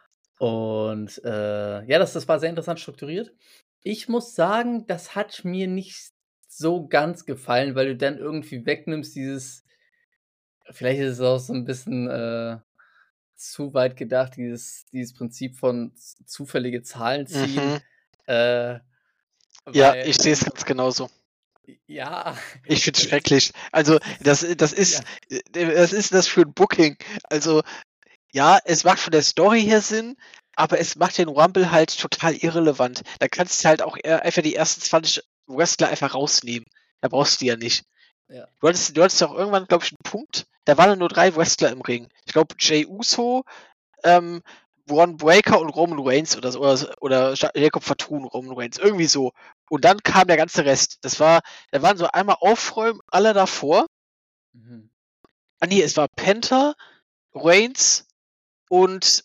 und äh, ja, das, das war sehr interessant strukturiert. Ich muss sagen, das hat mir nicht so ganz gefallen, weil du dann irgendwie wegnimmst dieses, vielleicht ist es auch so ein bisschen äh, zu weit gedacht, dieses, dieses Prinzip von z- zufällige Zahlen ziehen. Mhm. Äh, Ja, weil, ich sehe es ganz genauso. ja, Ich finde es das ist- schrecklich. Also, das, das ist, ja. was ist das für ein Booking? Also, ja, es macht von der Story her Sinn, aber es macht den Rumble halt total irrelevant. Da kannst du halt auch eher einfach die ersten zwanzig Wrestler einfach rausnehmen. Da brauchst du ja nicht. Ja. Du hattest, du hattest ja auch irgendwann, glaube ich, einen Punkt, da waren nur drei Wrestler im Ring. Ich glaube, Jey Uso, ähm, Braun Breaker und Roman Reigns oder so, oder, oder Jacob Fatu und Roman Reigns, irgendwie so. Und dann kam der ganze Rest. Das war, da waren so einmal Aufräumen, alle davor. Mhm. Ah nee, es war Penta, Reigns und,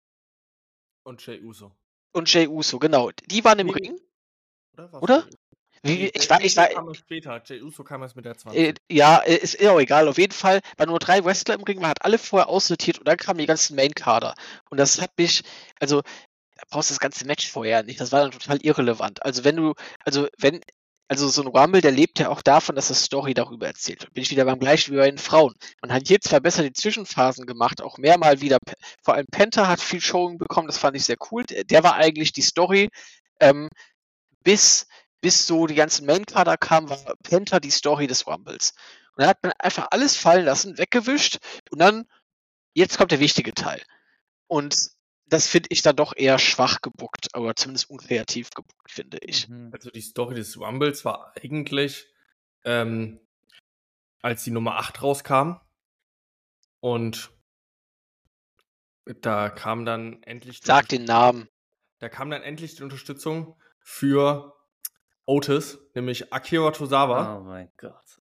Und Jey Uso. und Jey Uso, genau. Die waren im Nee, Ring, Oder? War's oder? Jey Uso? Wie, Nee, ich Jey war, ich Uso war, kam erst später. Jey Uso kam erst mit der äh, zwanzig. ja, äh, ist ja auch egal. Auf jeden Fall waren nur drei Wrestler im Ring, man hat alle vorher aussortiert und dann kamen die ganzen Main-Kader. Und das hat mich, also, da brauchst du das ganze Match vorher nicht. Das war dann total irrelevant. Also wenn du, also wenn, also so ein Rumble, der lebt ja auch davon, dass das Story darüber erzählt wird. Bin ich wieder beim gleichen wie bei den Frauen. Man hat hier zwar besser die Zwischenphasen gemacht, auch mehrmal wieder, Pe- vor allem Penta hat viel Showing bekommen, das fand ich sehr cool. Der, der war eigentlich die Story, ähm, bis, bis so die ganzen Main-Kader kamen, war Penta die Story des Rumbles. Und dann hat man einfach alles fallen lassen, weggewischt und dann, jetzt kommt der wichtige Teil. Und das finde ich dann doch eher schwach gebuckt, aber zumindest unkreativ gebuckt, finde ich. Mhm. Also die Story des Rumbles war eigentlich, ähm, als die Nummer acht rauskam und da kam dann endlich die Sag den Namen. Da kam dann endlich die Unterstützung für Otis, nämlich Akira Tozawa. Oh mein Gott.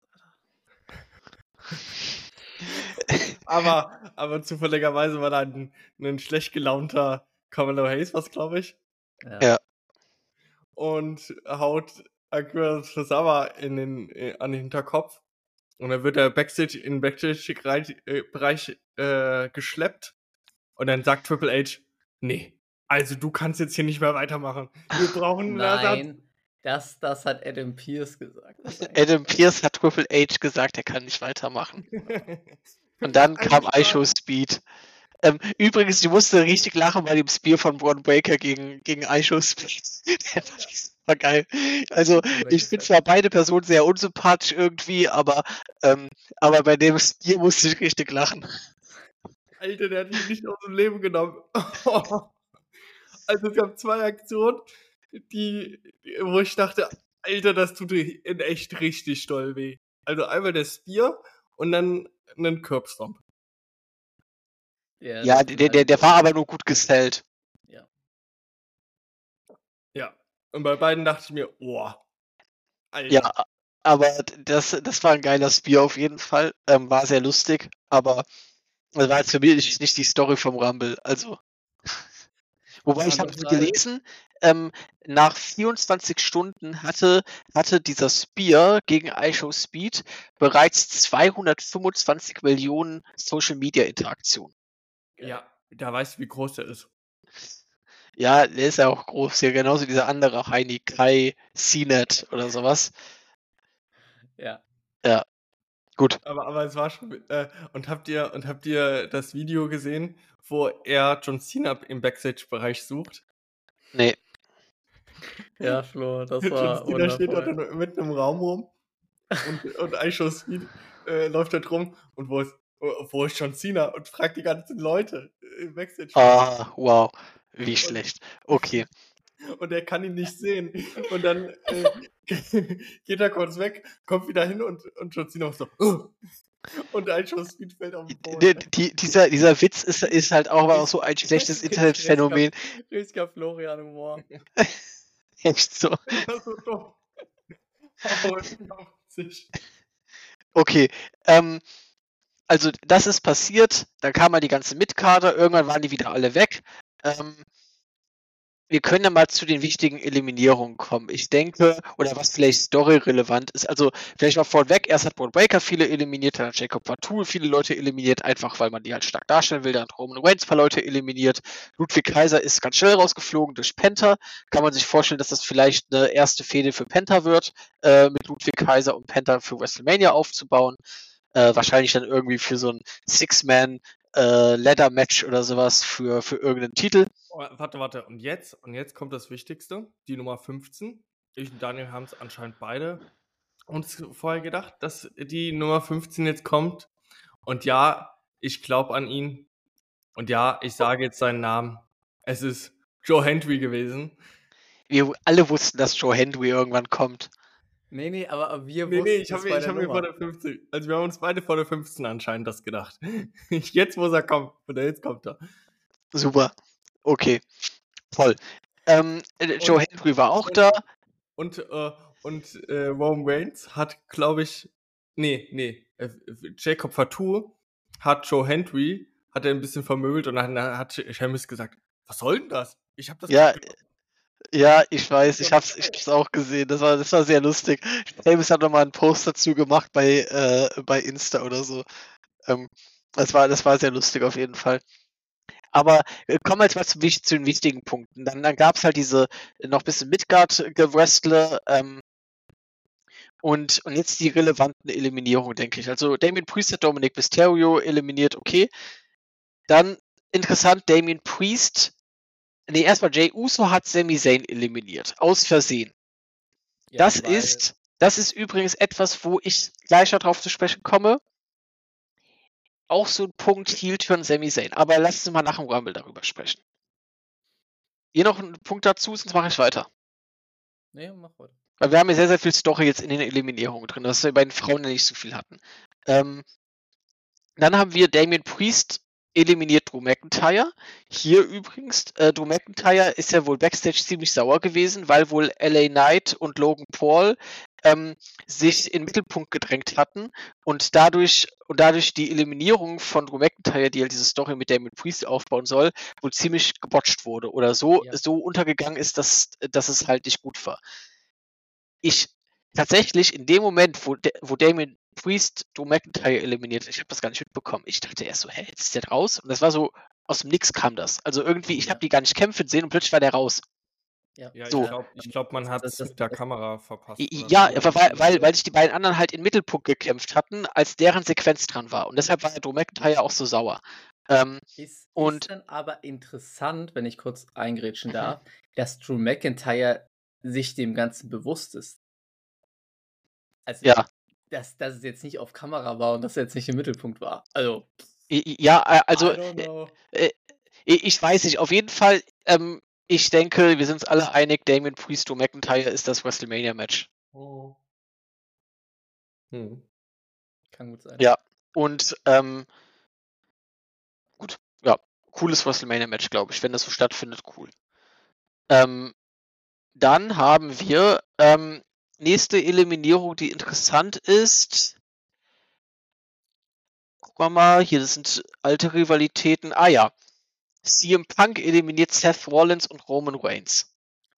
Aber, aber zufälligerweise war da ein, ein schlecht gelaunter Carmelo Hayes, was glaube ich. Ja. Ja. Und haut Akira Tozawa in den, äh, an den Hinterkopf. Und dann wird er Backstage in den Backstage-Bereich äh, geschleppt. Und dann sagt Triple H, nee, also du kannst jetzt hier nicht mehr weitermachen. Wir brauchen einen Ersatz. Nein, das, das hat Adam Pearce gesagt. Adam Pearce hat Triple H gesagt, er kann nicht weitermachen. Und dann kam iShow Speed. Ähm, übrigens, ich musste richtig lachen bei dem Spear von Braun Breaker gegen, gegen iShow Speed. Der war war geil. Also, ich finde zwar beide Personen sehr unsympathisch irgendwie, aber, ähm, aber bei dem Spiel musste ich richtig lachen. Alter, der hat ihn nicht aus dem Leben genommen. Also, es gab zwei Aktionen, die, wo ich dachte, Alter, das tut in echt richtig doll weh. Also einmal der Spear und dann einen Curbstomp. Ja, Ja, das der, der, der war aber nur gut gesellt. Ja. Ja. Und bei beiden dachte ich mir, boah, Alter. Ja, aber das, das war ein geiler Spear auf jeden Fall. Ähm, war sehr lustig, aber das war jetzt für mich nicht die Story vom Rumble. Also. Wobei Ja, ich habe das war- gelesen, ähm, nach vierundzwanzig Stunden hatte, hatte dieser Spear gegen iShowSpeed bereits zweihundertfünfundzwanzig Millionen Social Media Interaktionen. Ja, da weißt du, wie groß der ist. Ja, der ist ja auch groß hier, genauso dieser andere Heini Kai C-Net oder sowas. Ja. Ja, gut. Aber, aber es war schon. Äh, und habt ihr und habt ihr das Video gesehen, wo er John Cena im Backstage-Bereich sucht? Nee. Ja, Flo, das John war Cena steht da wundervoll. dann mitten im Raum rum und, und iShowSpeed äh, läuft da rum und wo ist, wo ist John Cena und fragt die ganzen Leute im Backstage. Ah, wow. Wie schlecht. Okay. Und er kann ihn nicht sehen. Und dann äh, geht er kurz weg, kommt wieder hin und, und John Cena so. "Oh." Und iShowSpeed fällt auf den Boden. Die, die, dieser, dieser Witz ist, ist halt auch mal so ein schlechtes Richtig- Internetphänomen. Richtiger Florian-Humor. Echt so. Das ist so dumm. Aber sich. Okay, ähm, also das ist passiert, dann kam mal die ganze Mitkader, irgendwann waren die wieder alle weg. Ähm, wir können ja mal zu den wichtigen Eliminierungen kommen. Ich denke, oder was vielleicht storyrelevant ist, also vielleicht mal vorweg, erst hat Braun Breaker viele eliminiert, dann hat Jacob Fatu viele Leute eliminiert, einfach weil man die halt stark darstellen will, dann hat Roman Reigns ein paar Leute eliminiert. Ludwig Kaiser ist ganz schnell rausgeflogen durch Penta. Kann man sich vorstellen, dass das vielleicht eine erste Fehde für Penta wird, äh, mit Ludwig Kaiser und Penta für WrestleMania aufzubauen. Äh, wahrscheinlich dann irgendwie für so ein Six-Man äh, Ladder-Match oder sowas für, für irgendeinen Titel. Oh, warte, warte. Und jetzt, und jetzt kommt das Wichtigste, die Nummer fünfzehn. Ich und Daniel haben es anscheinend beide uns vorher gedacht, dass die Nummer fünfzehn jetzt kommt. Und ja, ich glaube an ihn. Und ja, ich sage jetzt seinen Namen. Es ist Joe Hendry gewesen. Wir alle wussten, dass Joe Hendry irgendwann kommt. Nee, nee, aber wir Nee, wussten, nee, ich das habe bei mir, ich der hab mir vor Nummer. der fünfzehn, also wir haben uns beide vor der fünfzehn anscheinend das gedacht. Jetzt muss er kommen. Oder jetzt kommt er. Super. Okay. Toll. Ähm, äh, Joe Und- Hendry war auch und- da. Und, äh, und äh, Roman Reigns hat, glaube ich, nee, nee, äh, Jacob Fatu hat Joe Hendry, hat er ein bisschen vermöbelt und dann hat Sheamus gesagt, was soll denn das? Ich habe das Ja, nicht gemacht." ja, ich weiß, ich hab's, ich hab's auch gesehen. Das war, das war sehr lustig. James hat nochmal einen Post dazu gemacht bei, äh, bei Insta oder so. Ähm, das war, das war sehr lustig auf jeden Fall. Aber äh, kommen wir jetzt mal zu, wich- zu den wichtigen Punkten. Dann, dann gab es halt diese äh, noch ein bisschen Midgard-Wrestler ähm, und, und jetzt die relevanten Eliminierungen, denke ich. Also Damien Priest hat Dominic Mysterio eliminiert, okay. Dann interessant, Damien Priest, nee, erstmal Jey Uso hat Sami Zayn eliminiert, aus Versehen. Ja, Das weil- ist, das ist übrigens etwas, wo ich gleich darauf zu sprechen komme. Auch so ein Punkt Heel-Turn Sami Zayn. Aber lasst uns mal nach dem Rumble darüber sprechen. Ihr noch einen Punkt dazu, sonst mache ich weiter. Nee, mach weiter. Weil wir haben ja sehr, sehr viel Story jetzt in den Eliminierungen drin, was wir bei den Frauen ja nicht so viel hatten. Ähm, dann haben wir Damien Priest eliminiert Drew McIntyre. Hier übrigens, äh, Drew McIntyre ist ja wohl Backstage ziemlich sauer gewesen, weil wohl L A Knight und Logan Paul ähm, sich in den Mittelpunkt gedrängt hatten und dadurch, und dadurch die Eliminierung von Drew McIntyre, die halt diese Story mit Damien Priest aufbauen soll, wohl ziemlich gebotcht wurde oder so, Ja. so untergegangen ist, dass, dass es halt nicht gut war. Ich tatsächlich in dem Moment, wo, wo Damien Priest Drew McIntyre eliminiert, ich habe das gar nicht mitbekommen. Ich dachte erst so, hä, jetzt ist der raus? Und das war so, aus dem Nix kam das. Also irgendwie, ich Ja. habe die gar nicht kämpfen sehen und plötzlich war der raus. Ja, Ja, So. ich glaube, ich glaub, man hat Das- es das- mit der das- Kamera verpasst. I- oder Ja, so. aber weil, weil, weil sich die beiden anderen halt im Mittelpunkt gekämpft hatten, als deren Sequenz dran war. Und deshalb war Drew McIntyre auch so sauer. Ähm, Ist, Und- ist dann aber interessant, wenn ich kurz eingrätschen darf, dass Drew McIntyre sich dem Ganzen bewusst ist. Also, Ja. dass, dass es jetzt nicht auf Kamera war und dass er jetzt nicht im Mittelpunkt war. Also, Ja, also, I don't know. äh, ich weiß nicht, auf jeden Fall, ähm, ich denke, wir sind uns alle einig, Damien Priest und McIntyre ist das WrestleMania-Match. Oh. Hm. Kann gut sein. Ja, und, ähm, gut, ja, cooles WrestleMania-Match, glaube ich, wenn das so stattfindet, cool. Ähm, dann haben wir, ähm, nächste Eliminierung, die interessant ist. Gucken wir mal, hier, das sind alte Rivalitäten. Ah ja, C M Punk eliminiert Seth Rollins und Roman Reigns.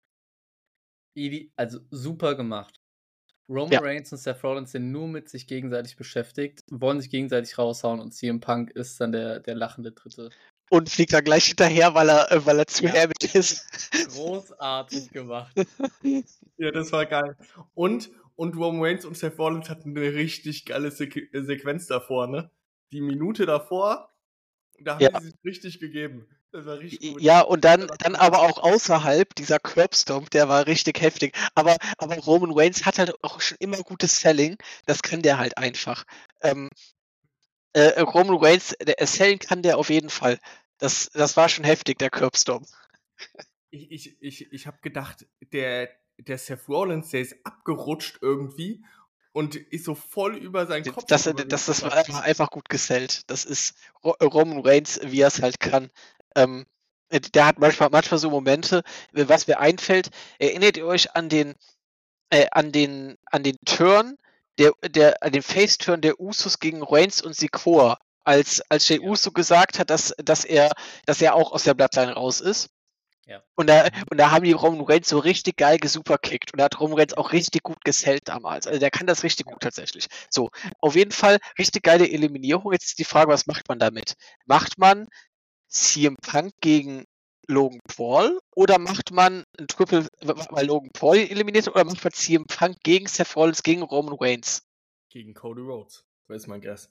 Also super gemacht. Roman Ja. Reigns und Seth Rollins sind nur mit sich gegenseitig beschäftigt, wollen sich gegenseitig raushauen und C M Punk ist dann der, der lachende Dritte. Und fliegt da gleich hinterher, weil er, äh, weil er zu Ja. herbig ist. Großartig gemacht. Ja, das war geil. Und, und Roman Reigns und Seth Rollins hatten eine richtig geile Sequ- Sequenz davor, ne? Die Minute davor, da haben Ja. die sich richtig gegeben. Das war richtig gut. Ja, und dann, dann aber auch außerhalb, dieser Curbstomp, der war richtig heftig. Aber, aber Roman Reigns hat halt auch schon immer gutes Selling. Das kann der halt einfach. Ähm, äh, Roman Reigns, der, Selling kann der auf jeden Fall. Das, das war schon heftig, der Curbstomp. Ich, ich, ich, ich habe gedacht, der, der Seth Rollins, der ist abgerutscht irgendwie und ist so voll über seinen Kopf. Das, das, das, das war einfach, einfach gut gesellt. Das ist Roman Reigns, wie er es halt kann. Ähm, der hat manchmal, manchmal so Momente, was mir einfällt. Erinnert ihr euch an den, äh, an den, an den Turn, der, der, an den Face-Turn der Usos gegen Reigns und Sikoa, als, als Jey Uso gesagt hat, dass, dass er, dass er auch aus der Bloodline raus ist? Ja. Und da, und da haben die Roman Reigns so richtig geil gesuperkickt. Und da hat Roman Reigns auch richtig gut gesellt damals. Also der kann das richtig gut tatsächlich. So, auf jeden Fall richtig geile Eliminierung. Jetzt ist die Frage, was macht man damit? Macht man C M Punk gegen Logan Paul oder macht man ein Triple, weil Logan Paul eliminiert, oder macht man C M Punk gegen Seth Rollins gegen Roman Reigns? Gegen Cody Rhodes. Das ist mein Guess.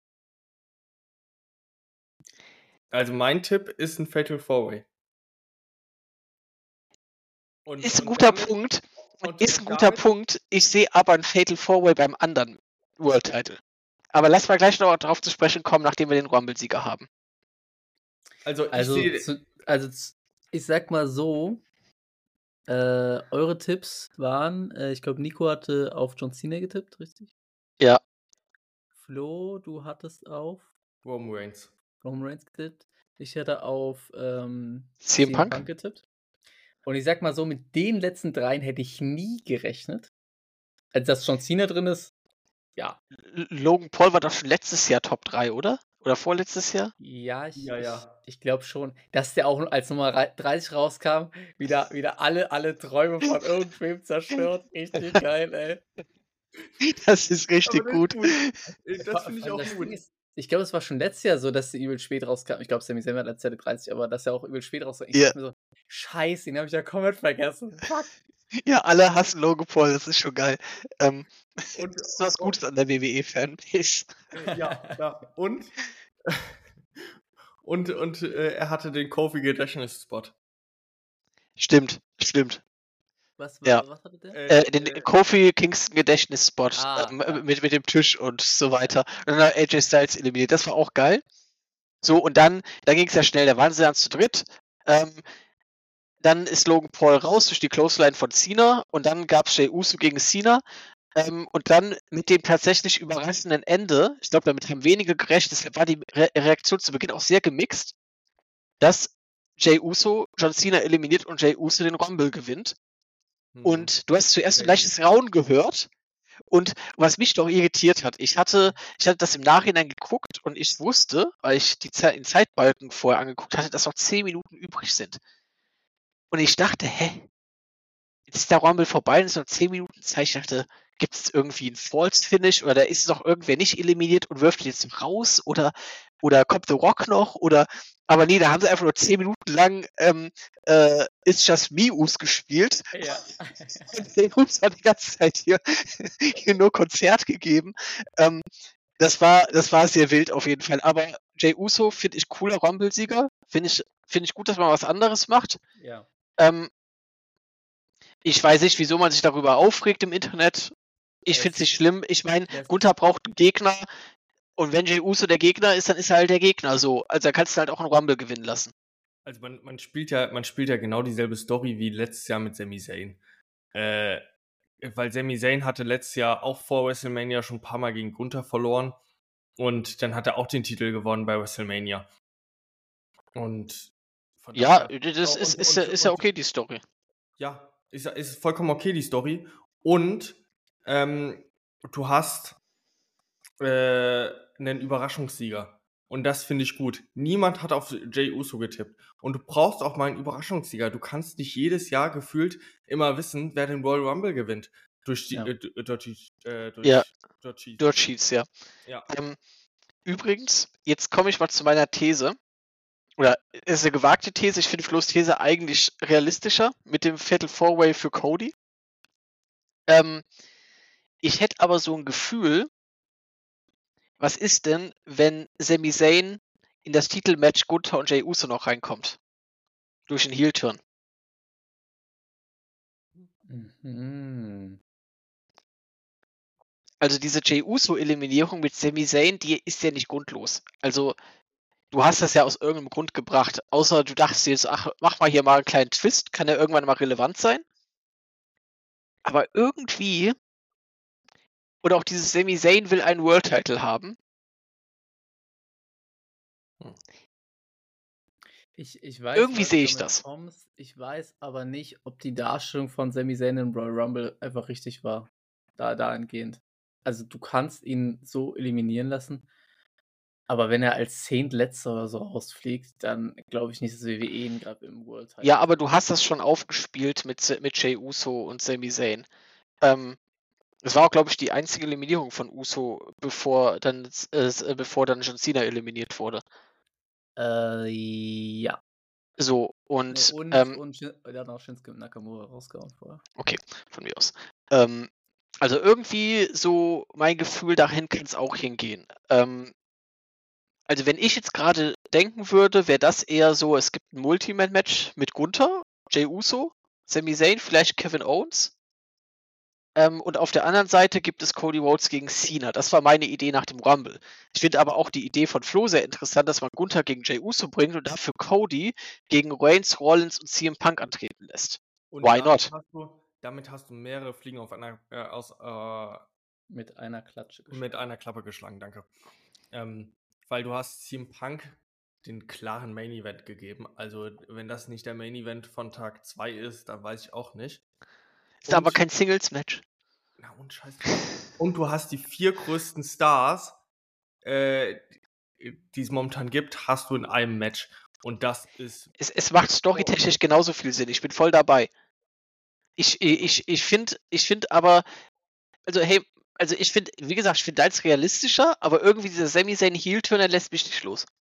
Also mein Tipp ist ein Fatal Four-Way. Und, ist ein und guter damit, Punkt. und, ist und ein guter damit, Punkt. Ich sehe aber ein Fatal Four-Way beim anderen World Title. Aber lass mal gleich noch darauf zu sprechen kommen, nachdem wir den Rumble-Sieger haben. Also, Also, ich, seh, zu, also zu, ich sag mal so, äh, eure Tipps waren, äh, ich glaube, Nico hatte auf John Cena getippt, richtig? Ja. Flo, du hattest auf Roman Reigns. Roman Reigns getippt. Ich hatte auf ähm, C M Punk? Punk getippt. Und ich sag mal so, mit den letzten dreien hätte ich nie gerechnet. Also, dass John Cena drin ist, ja. Logan Paul war doch schon letztes Jahr Top drei, oder? Oder vorletztes Jahr? Ja, ich, Ja, ja. ich, ich glaube schon, dass der auch als Nummer dreißig rauskam, wieder, wieder alle, alle Träume von irgendwem zerstört. Richtig geil, ey. Das ist richtig Aber gut. Das, ist gut. Das finde ich auch das gut. Ding ist, ich glaube, es war schon letztes Jahr so, dass der übel spät rauskam. Ich glaube, Sammy Zayn hat letztes Jahr die dreißig, aber dass er auch übel spät rauskam. Ich Ja. dachte mir so, scheiße, den habe ich ja komplett vergessen. Fuck. Ja, alle hassen Logan Paul, das ist schon geil. Ähm, Und, das ist was Gutes an der W W E-Fanbase. Ja, ja. Und, und, und äh, er hatte den Kofi Gedächtnis-Spot. Stimmt, stimmt. Was, Ja. was hatte der? Äh, den äh, Kofi Kingston Gedächtnisspot Ah, ähm, ja. mit, mit dem Tisch und so weiter. Und dann hat A J Styles eliminiert. Das war auch geil. So, und dann, dann ging es ja schnell. Da waren sie dann zu dritt. Ähm, dann ist Logan Paul raus durch die Clothesline von Cena. Und dann gab es Jey Uso gegen Cena. Ähm, und dann mit dem tatsächlich überraschenden Ende, ich glaube, damit haben wenige gerechnet, deshalb war die Re Reaktion zu Beginn auch sehr gemixt, dass Jey Uso John Cena eliminiert und Jey Uso den Rumble gewinnt. hm. Und du hast zuerst ein leichtes Raunen gehört. Und was mich doch irritiert hat, ich hatte, ich hatte das im Nachhinein geguckt und ich wusste, weil ich die Zeit, den Zeitbalken vorher angeguckt hatte, dass noch zehn Minuten übrig sind. Und ich dachte, hä? Jetzt ist der Rumble vorbei und es sind noch zehn Minuten Zeit. Ich dachte, gibt es irgendwie einen False-Finish oder da ist noch irgendwer nicht eliminiert und wirft ihn jetzt noch raus oder, oder kommt The Rock noch oder, aber nee, da haben sie einfach nur zehn Minuten lang ähm, äh, It's Just Me-Us gespielt. Ja. Und der Us hat die ganze Zeit hier, hier nur Konzert gegeben. Ähm, das war, das war sehr wild auf jeden Fall. Aber Jey Uso finde ich cooler Rumble-Sieger. Finde ich, finde ich gut, dass man was anderes macht. Ja. Ähm, Ich weiß nicht, wieso man sich darüber aufregt im Internet. Ich Es finde es nicht ist- schlimm. Ich meine, es- Gunther braucht einen Gegner. Und wenn Jey Uso der Gegner ist, dann ist er halt der Gegner so. Also da kannst du halt auch einen Rumble gewinnen lassen. Also man, man spielt ja, man spielt ja genau dieselbe Story wie letztes Jahr mit Sami Zayn. Äh, weil Sami Zayn hatte letztes Jahr auch vor WrestleMania schon ein paar Mal gegen Gunther verloren. Und dann hat er auch den Titel gewonnen bei WrestleMania. Und von Ja, daher- das Oh, ist, und- ist, und- ja- ist ja und- okay, die Story. Ja, ist, ist vollkommen okay, die Story. Und ähm, du hast äh, einen Überraschungssieger. Und das finde ich gut. Niemand hat auf Jey Uso getippt. Und du brauchst auch mal einen Überraschungssieger. Du kannst nicht jedes Jahr gefühlt immer wissen, wer den Royal Rumble gewinnt. Durch die, Ja. äh, d- durch die, äh, durch, Ja. durch die, Dirt Sheets, ja. ja. Ähm, übrigens, jetzt komme ich mal zu meiner These. Oder es ist eine gewagte These. Ich finde Flo's These eigentlich realistischer mit dem Fatal Four-Way für Cody. Ähm, ich hätte aber so ein Gefühl, was ist denn, wenn Sami Zayn in das Titelmatch Gunther und Jey Uso noch reinkommt? Durch den Heel-Turn. Mhm. Also diese Jey Uso-Eliminierung mit Sami Zayn, die ist ja nicht grundlos. Also du hast das ja aus irgendeinem Grund gebracht. Außer du dachtest jetzt, ach, mach mal hier mal einen kleinen Twist, kann ja irgendwann mal relevant sein. Aber irgendwie, oder auch dieses Sami Zayn will einen World-Title haben. Ich, ich weiß, Irgendwie was du sehe ich damit das. kommst. Ich weiß aber nicht, ob die Darstellung von Sami Zayn im Royal Rumble einfach richtig war. Da, dahingehend. Also du kannst ihn so eliminieren lassen, aber wenn er als Zehntletzter oder so rausfliegt, dann glaube ich nicht, dass W W E ihn gerade im World Title. Ja, aber du hast das schon aufgespielt mit, mit Jey Uso und Sami Zayn. Ähm, das war auch, glaube ich, die einzige Eliminierung von Uso, bevor dann, äh, bevor dann John Cena eliminiert wurde. Äh, ja. So, Nee, und, und, ähm, und Shin- der hat auch Shinsuke Nakamura rausgehauen vorher. okay, von mir aus. Ähm, also irgendwie so mein Gefühl, dahin kann es auch hingehen. Ähm, also wenn ich jetzt gerade denken würde, wäre das eher so, es gibt ein Multiman-Match mit Gunther, Jey Uso, Sami Zayn, vielleicht Kevin Owens. Ähm, und auf der anderen Seite gibt es Cody Rhodes gegen Cena. Das war meine Idee nach dem Rumble. Ich finde aber auch die Idee von Flo sehr interessant, dass man Gunther gegen Jey Uso bringt und dafür Cody gegen Reigns, Rollins und C M Punk antreten lässt. Und Why damit not? Hast du, damit hast du mehrere Fliegen auf einer, äh, aus, äh, Mit einer Klatsche geschlagen. mit einer Klappe geschlagen, danke. Ähm, weil du hast C M Punk den klaren Main Event gegeben. Also wenn das nicht der Main Event von Tag zwei ist, dann weiß ich auch nicht. Ist aber kein Singles-Match. Na und scheiß drauf. Und du hast die vier größten Stars, äh, die es momentan gibt, hast du in einem Match. Und das ist. Es, es macht storytechnisch genauso viel Sinn. Ich bin voll dabei. Ich, ich, ich finde ich find aber, also hey, also ich finde, wie gesagt, ich finde als realistischer, aber irgendwie dieser Sami Zayn Heel-Turner lässt mich nicht los.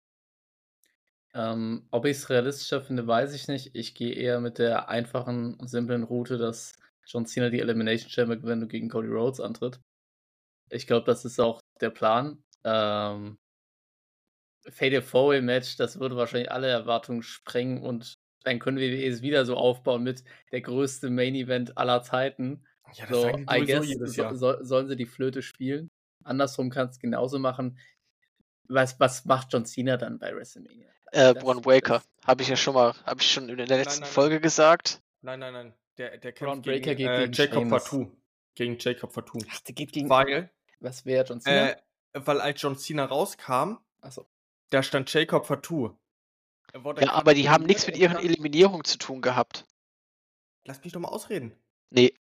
Ähm, ob ich es realistischer finde, weiß ich nicht. Ich gehe eher mit der einfachen und simplen Route, dass John Cena die Elimination Chamber gewinnt und gegen Cody Rhodes antritt. Ich glaube, das ist auch der Plan. Ähm, Fatal Four-Way Match, das würde wahrscheinlich alle Erwartungen sprengen und dann können W W E es wieder so aufbauen mit der größte Main Event aller Zeiten. Ja, das So, sagen die I sowieso guess, jedes so, Jahr. so, sollen sie die Flöte spielen. Andersrum kannst du es genauso machen. Was, was macht John Cena dann bei WrestleMania? Äh, Das- Braun Breaker. das- Habe ich ja schon mal, habe ich schon in der letzten nein, Folge nein. gesagt. Nein, nein, nein. Der, der Braun kämpft Breaker gegen, geht äh, gegen Jacob Sheamus. Fatu. Gegen Jacob Fatu. Ach, der geht gegen. Weil, Was wäre John Cena? äh, weil als John Cena rauskam, Achso. da stand Jacob Fatu. Er wurde Ja, gerade aber die haben nichts mit eliminiert ihren und Eliminierungen zu tun gehabt. Lass mich doch mal ausreden. Nee.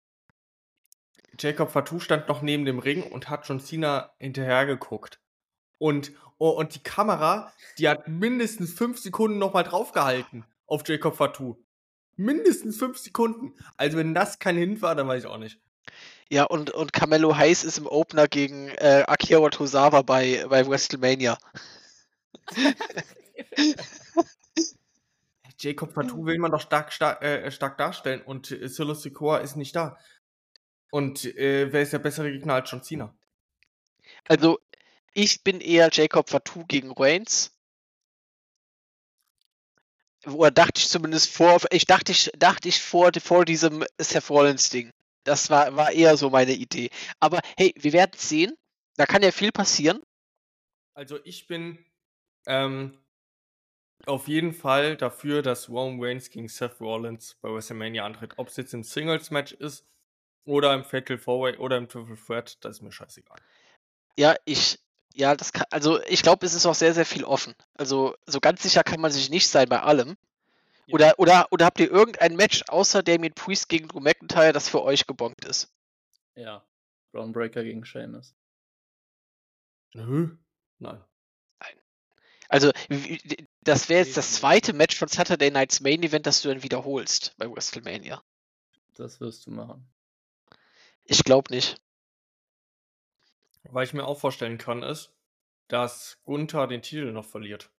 Jacob Fatu stand noch neben dem Ring und hat John Cena hinterhergeguckt. Und, oh, und die Kamera, die hat mindestens fünf Sekunden nochmal draufgehalten auf Jacob Fatu. Mindestens fünf Sekunden. Also wenn das kein Hint war, dann weiß ich auch nicht. Ja, und, und Carmelo Hayes ist im Opener gegen äh, Akira Tozawa bei, bei WrestleMania. Jacob Fatu will man doch stark, stark, äh, stark darstellen und äh, Solo Sikoa ist nicht da. Und äh, wer ist der bessere Gegner als John Cena? Also, ich bin eher Jacob Fatu gegen Reigns. Oder dachte ich zumindest vor, ich dachte ich, dachte ich vor, vor diesem Seth Rollins-Ding. Das war, war eher so meine Idee. Aber hey, wir werden es sehen. Da kann ja viel passieren. Also ich bin ähm, auf jeden Fall dafür, dass Roman Reigns gegen Seth Rollins bei WrestleMania antritt. Ob es jetzt im Singles-Match ist oder im Fatal Four-Way oder im Triple Threat, das ist mir scheißegal. Ja, ich, ja, das kann, also ich glaube, es ist auch sehr, sehr viel offen. Also so ganz sicher kann man sich nicht sein bei allem. Ja. Oder, oder, oder habt ihr irgendein Match außer Damien Priest gegen Drew McIntyre, das für euch gebongt ist? Ja. Braun Breaker gegen Sheamus. Nö. Nein. Also, wie- das wäre jetzt das zweite Match von Saturday Night's Main Event, das du dann wiederholst bei WrestleMania. Das wirst du machen. Ich glaube nicht. Was ich mir auch vorstellen kann, ist, dass Gunther den Titel noch verliert.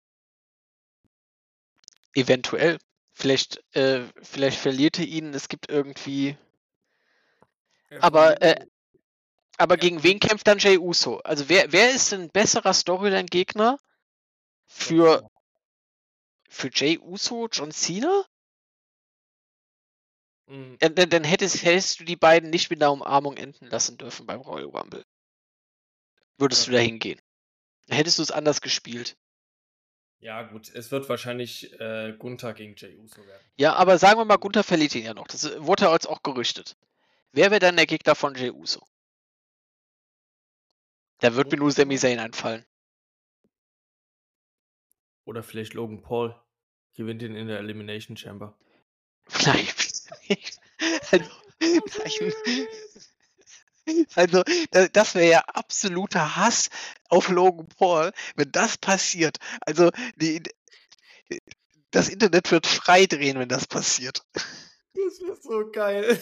Eventuell. Vielleicht, äh, vielleicht verliert er ihn, es gibt irgendwie. Er Aber, verliert- äh, aber Ja. gegen wen kämpft dann Jey Uso? Also, wer, wer ist denn ein besserer Storyline-Gegner für, für Jey Uso, John Cena? Mhm. Dann, dann, dann hättest, hättest du die beiden nicht mit einer Umarmung enden lassen dürfen beim Royal Rumble. Würdest Ja. du da hingehen? Hättest du es anders gespielt? Ja, gut, es wird wahrscheinlich äh, Gunther gegen Jey Uso werden. Ja, aber sagen wir mal, Gunther verliert ihn ja noch. Das wurde ja jetzt auch gerüchtet. Wer wäre dann der Gegner von Jey Uso? Da wird mir nur Sami Zayn einfallen. Oder vielleicht Logan Paul gewinnt ihn in der Elimination Chamber. Vielleicht. Also, nein. Also, das, das wäre ja absoluter Hass auf Logan Paul, wenn das passiert. Also, die, das Internet wird freidrehen, wenn das passiert. Das wäre so geil.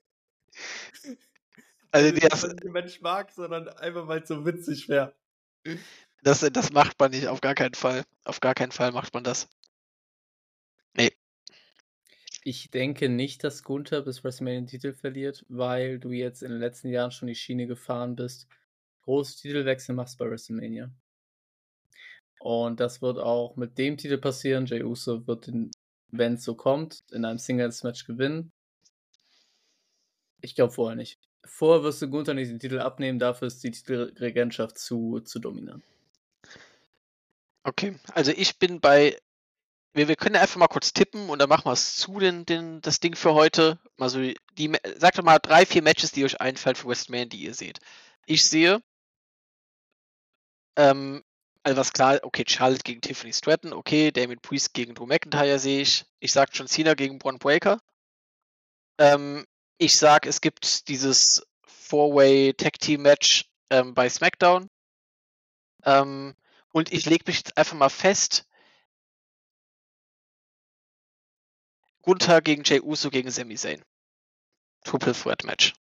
Also, Also, nicht, das, weil ich den Mensch mag, sondern einfach, weil es so witzig wäre. das, das macht man nicht, auf gar keinen Fall. Auf gar keinen Fall macht man das. Nee. Ich denke nicht, dass Gunther bis WrestleMania den Titel verliert, weil du jetzt in den letzten Jahren schon die Schiene gefahren bist. Große Titelwechsel machst bei WrestleMania. Und das wird auch mit dem Titel passieren. Jey Uso wird, wenn es so kommt, in einem Singles-Match gewinnen. Ich glaube vorher nicht. Vorher wirst du Gunther nicht den Titel abnehmen, dafür ist die Titelregentschaft zu, zu dominant. Okay, also ich bin bei. Wir, wir können einfach mal kurz tippen und dann machen wir es zu, den, den, das Ding für heute. Mal so die, sagt doch mal drei, vier Matches, die euch einfallen für WrestleMania, die ihr seht. Ich sehe, ähm, also was klar, okay, Charlotte gegen Tiffany Stratton, okay, Damien Priest gegen Drew McIntyre sehe ich. Ich sag John Cena gegen Braun Breaker. Ähm, ich sag, es gibt dieses Four-Way Tag Team Match ähm, bei SmackDown. Ähm, und ich lege mich jetzt einfach mal fest, Gunther gegen Jey Uso gegen Sami Zayn. Triple Threat Match.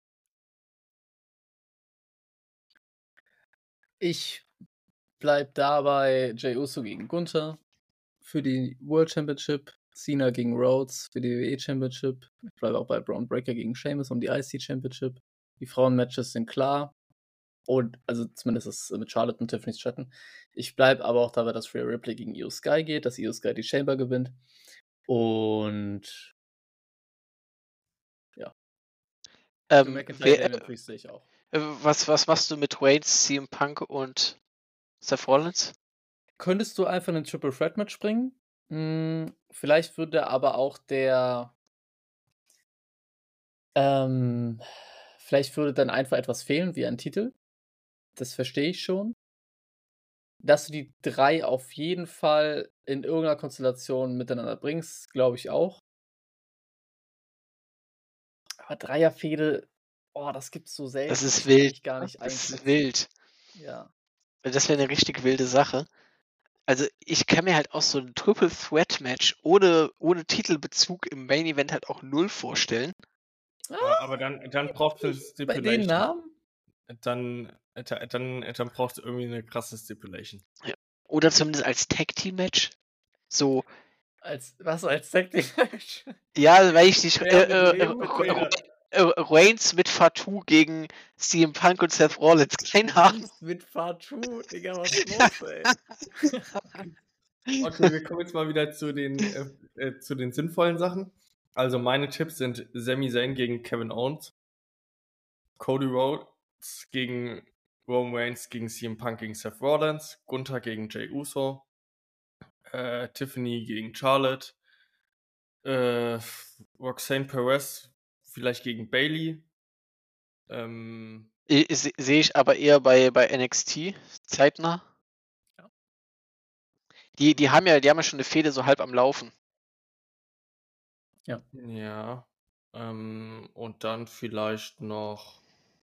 Ich bleib dabei Jey Uso gegen Gunther für die World Championship, Cena gegen Rhodes für die W W E Championship. Ich bleibe auch bei Braun Breaker gegen Sheamus um die I C Championship. Die Frauen-Matches sind klar. Und, also zumindest ist mit Charlotte und Tiffany Stratton. Ich bleibe aber auch dabei, dass Rhea Ripley gegen Io Sky geht, dass Io Sky die Chamber gewinnt. Und ja. Ähm, McIntyre, wer, Damien Priest sehe ich auch. äh, was, was machst du mit Reigns, C M Punk und Seth Rollins? Könntest du einfach einen Triple Threat Match bringen? Hm, vielleicht würde aber auch der ähm, vielleicht würde dann einfach etwas fehlen, wie ein Titel. Das verstehe ich schon. Dass du die drei auf jeden Fall in irgendeiner Konstellation miteinander bringst, glaube ich auch. Aber Dreierfehde, oh, das gibt's so selten. Das ist kann wild. ich gar nicht Das ist einschätzen. wild. Ja. Das wäre eine richtig wilde Sache. Also ich kann mir halt auch so ein Triple Threat Match ohne, ohne Titelbezug im Main Event halt auch null vorstellen. Aber, aber dann, dann braucht es Bei den Stipulation. Namen? Dann, dann, dann, dann braucht es irgendwie eine krasse Stipulation. Oder zumindest als Tag Team Match. So, Als, was, als Tag Team Match? ja, weil ich nicht. Äh, Wer mit äh, wem, mit äh, wem? äh, Reigns mit Fatou gegen C M Punk und Seth Rollins. Keine Ahnung. Mit Fatou, Digga, was ist los, ey? Okay, wir kommen jetzt mal wieder zu den, äh, äh, zu den sinnvollen Sachen. Also meine Tipps sind Sami Zayn gegen Kevin Owens, Cody Rhodes gegen Roman Reigns gegen C M Punk gegen Seth Rollins, Gunther gegen Jey Uso, äh, Tiffany gegen Charlotte, äh, Roxanne Perez vielleicht gegen Bayley. Ähm, I- se- Sehe ich aber eher bei, bei N X T zeitnah. Ja. Die, die haben ja, die haben ja schon eine Fehde so halb am Laufen. ja. Ähm, und dann vielleicht noch,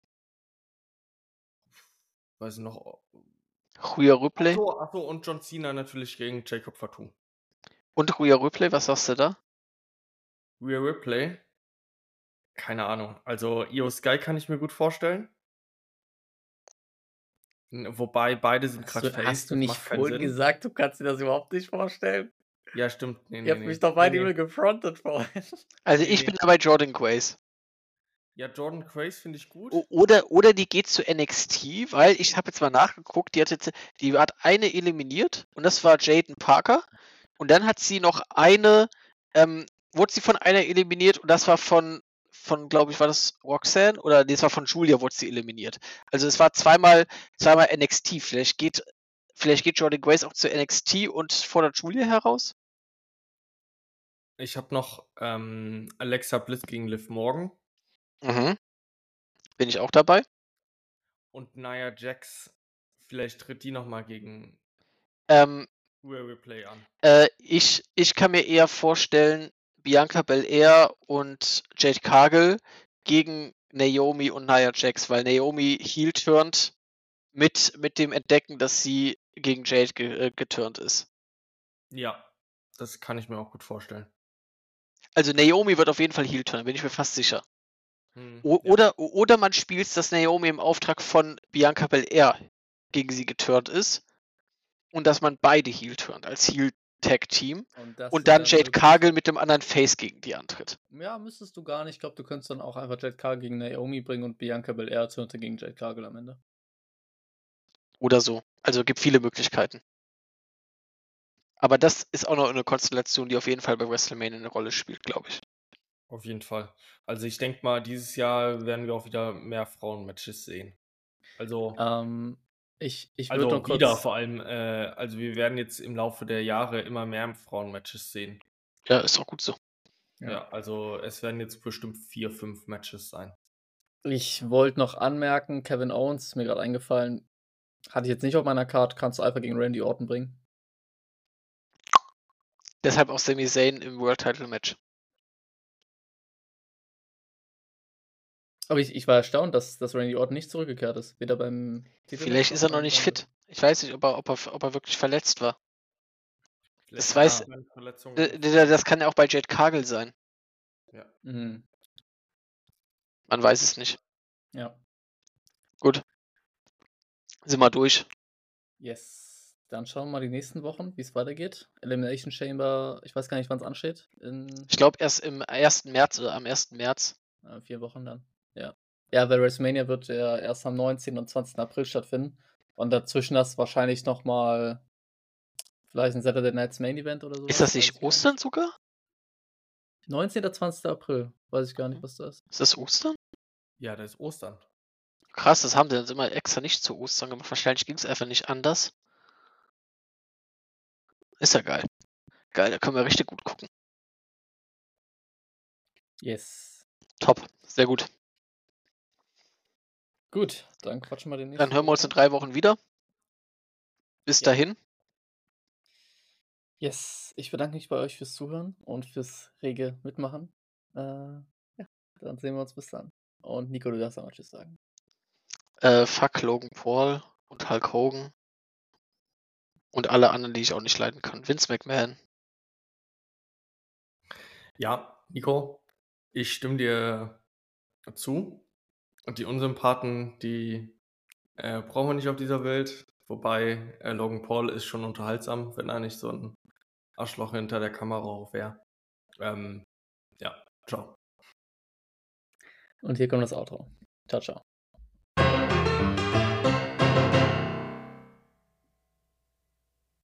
weiß ich noch. Rhea Ripley. Achso, achso, und John Cena natürlich gegen Jacob Fatu. Und Rhea Ripley, was sagst du da? Rhea Ripley, keine Ahnung. Also Io Sky kann ich mir gut vorstellen. N- Wobei beide sind Hast gerade du, Face, hast du das nicht macht keinen vorhin Sinn. gesagt, du kannst dir das überhaupt nicht vorstellen? Ja, stimmt. Nee, Ihr nee, habt nee. mich doch beide nee, immer nee. gefrontet vorhin. Also Nee, ich nee. bin da bei Jordan Grace. Ja, Jordan Grace finde ich gut. O- Oder, oder die geht zu N X T, weil ich habe jetzt mal nachgeguckt, die hat jetzt, die hat eine eliminiert und das war Jaden Parker. Und dann hat sie noch eine, ähm, wurde sie von einer eliminiert und das war von, von glaube ich, war das Roxanne oder nee, das war von Julia, wurde sie eliminiert. Also es war zweimal, zweimal N X T. Vielleicht geht, vielleicht geht Jordan Grace auch zu N X T und fordert Julia heraus. Ich habe noch ähm, Alexa Bliss gegen Liv Morgan Mhm. Bin ich auch dabei. und Nia Jax. Vielleicht tritt die nochmal gegen Ähm, Rhea Ripley an. Äh, ich, ich kann mir eher vorstellen, Bianca Belair und Jade Cargill gegen Naomi und Nia Jax, weil Naomi heel turnt mit, mit dem Entdecken, dass sie gegen Jade ge äh, geturnt ist. Ja, das kann ich mir auch gut vorstellen. Also Naomi wird auf jeden Fall heel turnen, bin ich mir fast sicher. Hm, O ja. oder, oder man spielt, dass Naomi im Auftrag von Bianca Belair gegen sie geturnt ist und dass man beide heel turnt als Heel Tag Team Und, das und dann wär Jade möglich. Cargill mit dem anderen Face gegen die antritt. Ja, müsstest du gar nicht. Ich glaube, du könntest dann auch einfach Jade Cargill gegen Naomi bringen und Bianca Belair turnte gegen Jade Cargill am Ende. Oder so. Also gibt viele Möglichkeiten. Aber das ist auch noch eine Konstellation, die auf jeden Fall bei WrestleMania eine Rolle spielt, glaube ich. Auf jeden Fall. Also ich denke mal, dieses Jahr werden wir auch wieder mehr Frauen-Matches sehen. Also, Ähm, ich ich würde also noch wieder kurz. vor allem, äh, also wir werden jetzt im Laufe der Jahre immer mehr Frauen-Matches sehen. Ja, ist auch gut so. Ja. Ja. also es werden jetzt bestimmt vier, fünf Matches sein. Ich wollte noch anmerken, Kevin Owens, ist mir gerade eingefallen, hatte ich jetzt nicht auf meiner Card, kannst du einfach gegen Randy Orton bringen. Deshalb auch Sami Zayn im World Title Match. Aber ich, ich war erstaunt, dass, dass Randy Orton nicht zurückgekehrt ist. Weder beim Titelmatch Vielleicht ist er noch beim nicht Rumble. fit. Ich weiß nicht, ob er, ob er, ob er wirklich verletzt war. Vielleicht Das hat weiß- er eine Verletzung. D- d- Das kann ja auch bei Jade Cargill sein. Ja. Mhm. Man weiß es nicht. Ja. Gut. Sind wir durch. Yes. Dann schauen wir mal die nächsten Wochen, wie es weitergeht. Elimination Chamber, ich weiß gar nicht, wann es ansteht. In Ich glaube erst im ersten März oder am ersten März. äh, vier Wochen dann. Ja. Ja, weil WrestleMania wird ja erst am neunzehnten und zwanzigsten April stattfinden. Und dazwischen das wahrscheinlich nochmal vielleicht ein Saturday Night's Main Event oder so. Ist das nicht Ostern sogar? neunzehnten und zwanzigsten April. Weiß ich gar nicht, was das ist. Ist das Ostern? Ja, da ist Ostern. Krass, das haben sie jetzt immer extra nicht zu Ostern gemacht. Wahrscheinlich ging es einfach nicht anders. Ist ja geil. Geil, da können wir richtig gut gucken. Yes. Top, sehr gut. Gut, dann quatschen wir den nächsten. Dann hören wir uns in drei Wochen wieder. Bis Ja. dahin. Yes, ich bedanke mich bei euch fürs Zuhören und fürs rege Mitmachen. Äh, ja, dann sehen wir uns bis dann. Und Nico, du darfst auch mal Tschüss sagen. Äh, fuck Logan Paul und Hulk Hogan. Und alle anderen, die ich auch nicht leiden kann. Vince McMahon. Ja, Nico, ich stimme dir zu. Und die Unsympathen, die äh, brauchen wir nicht auf dieser Welt. Wobei äh, Logan Paul ist schon unterhaltsam, wenn er nicht so ein Arschloch hinter der Kamera auch wäre. Ähm, ja, ciao. Und hier kommt das Outro. Ciao, ciao.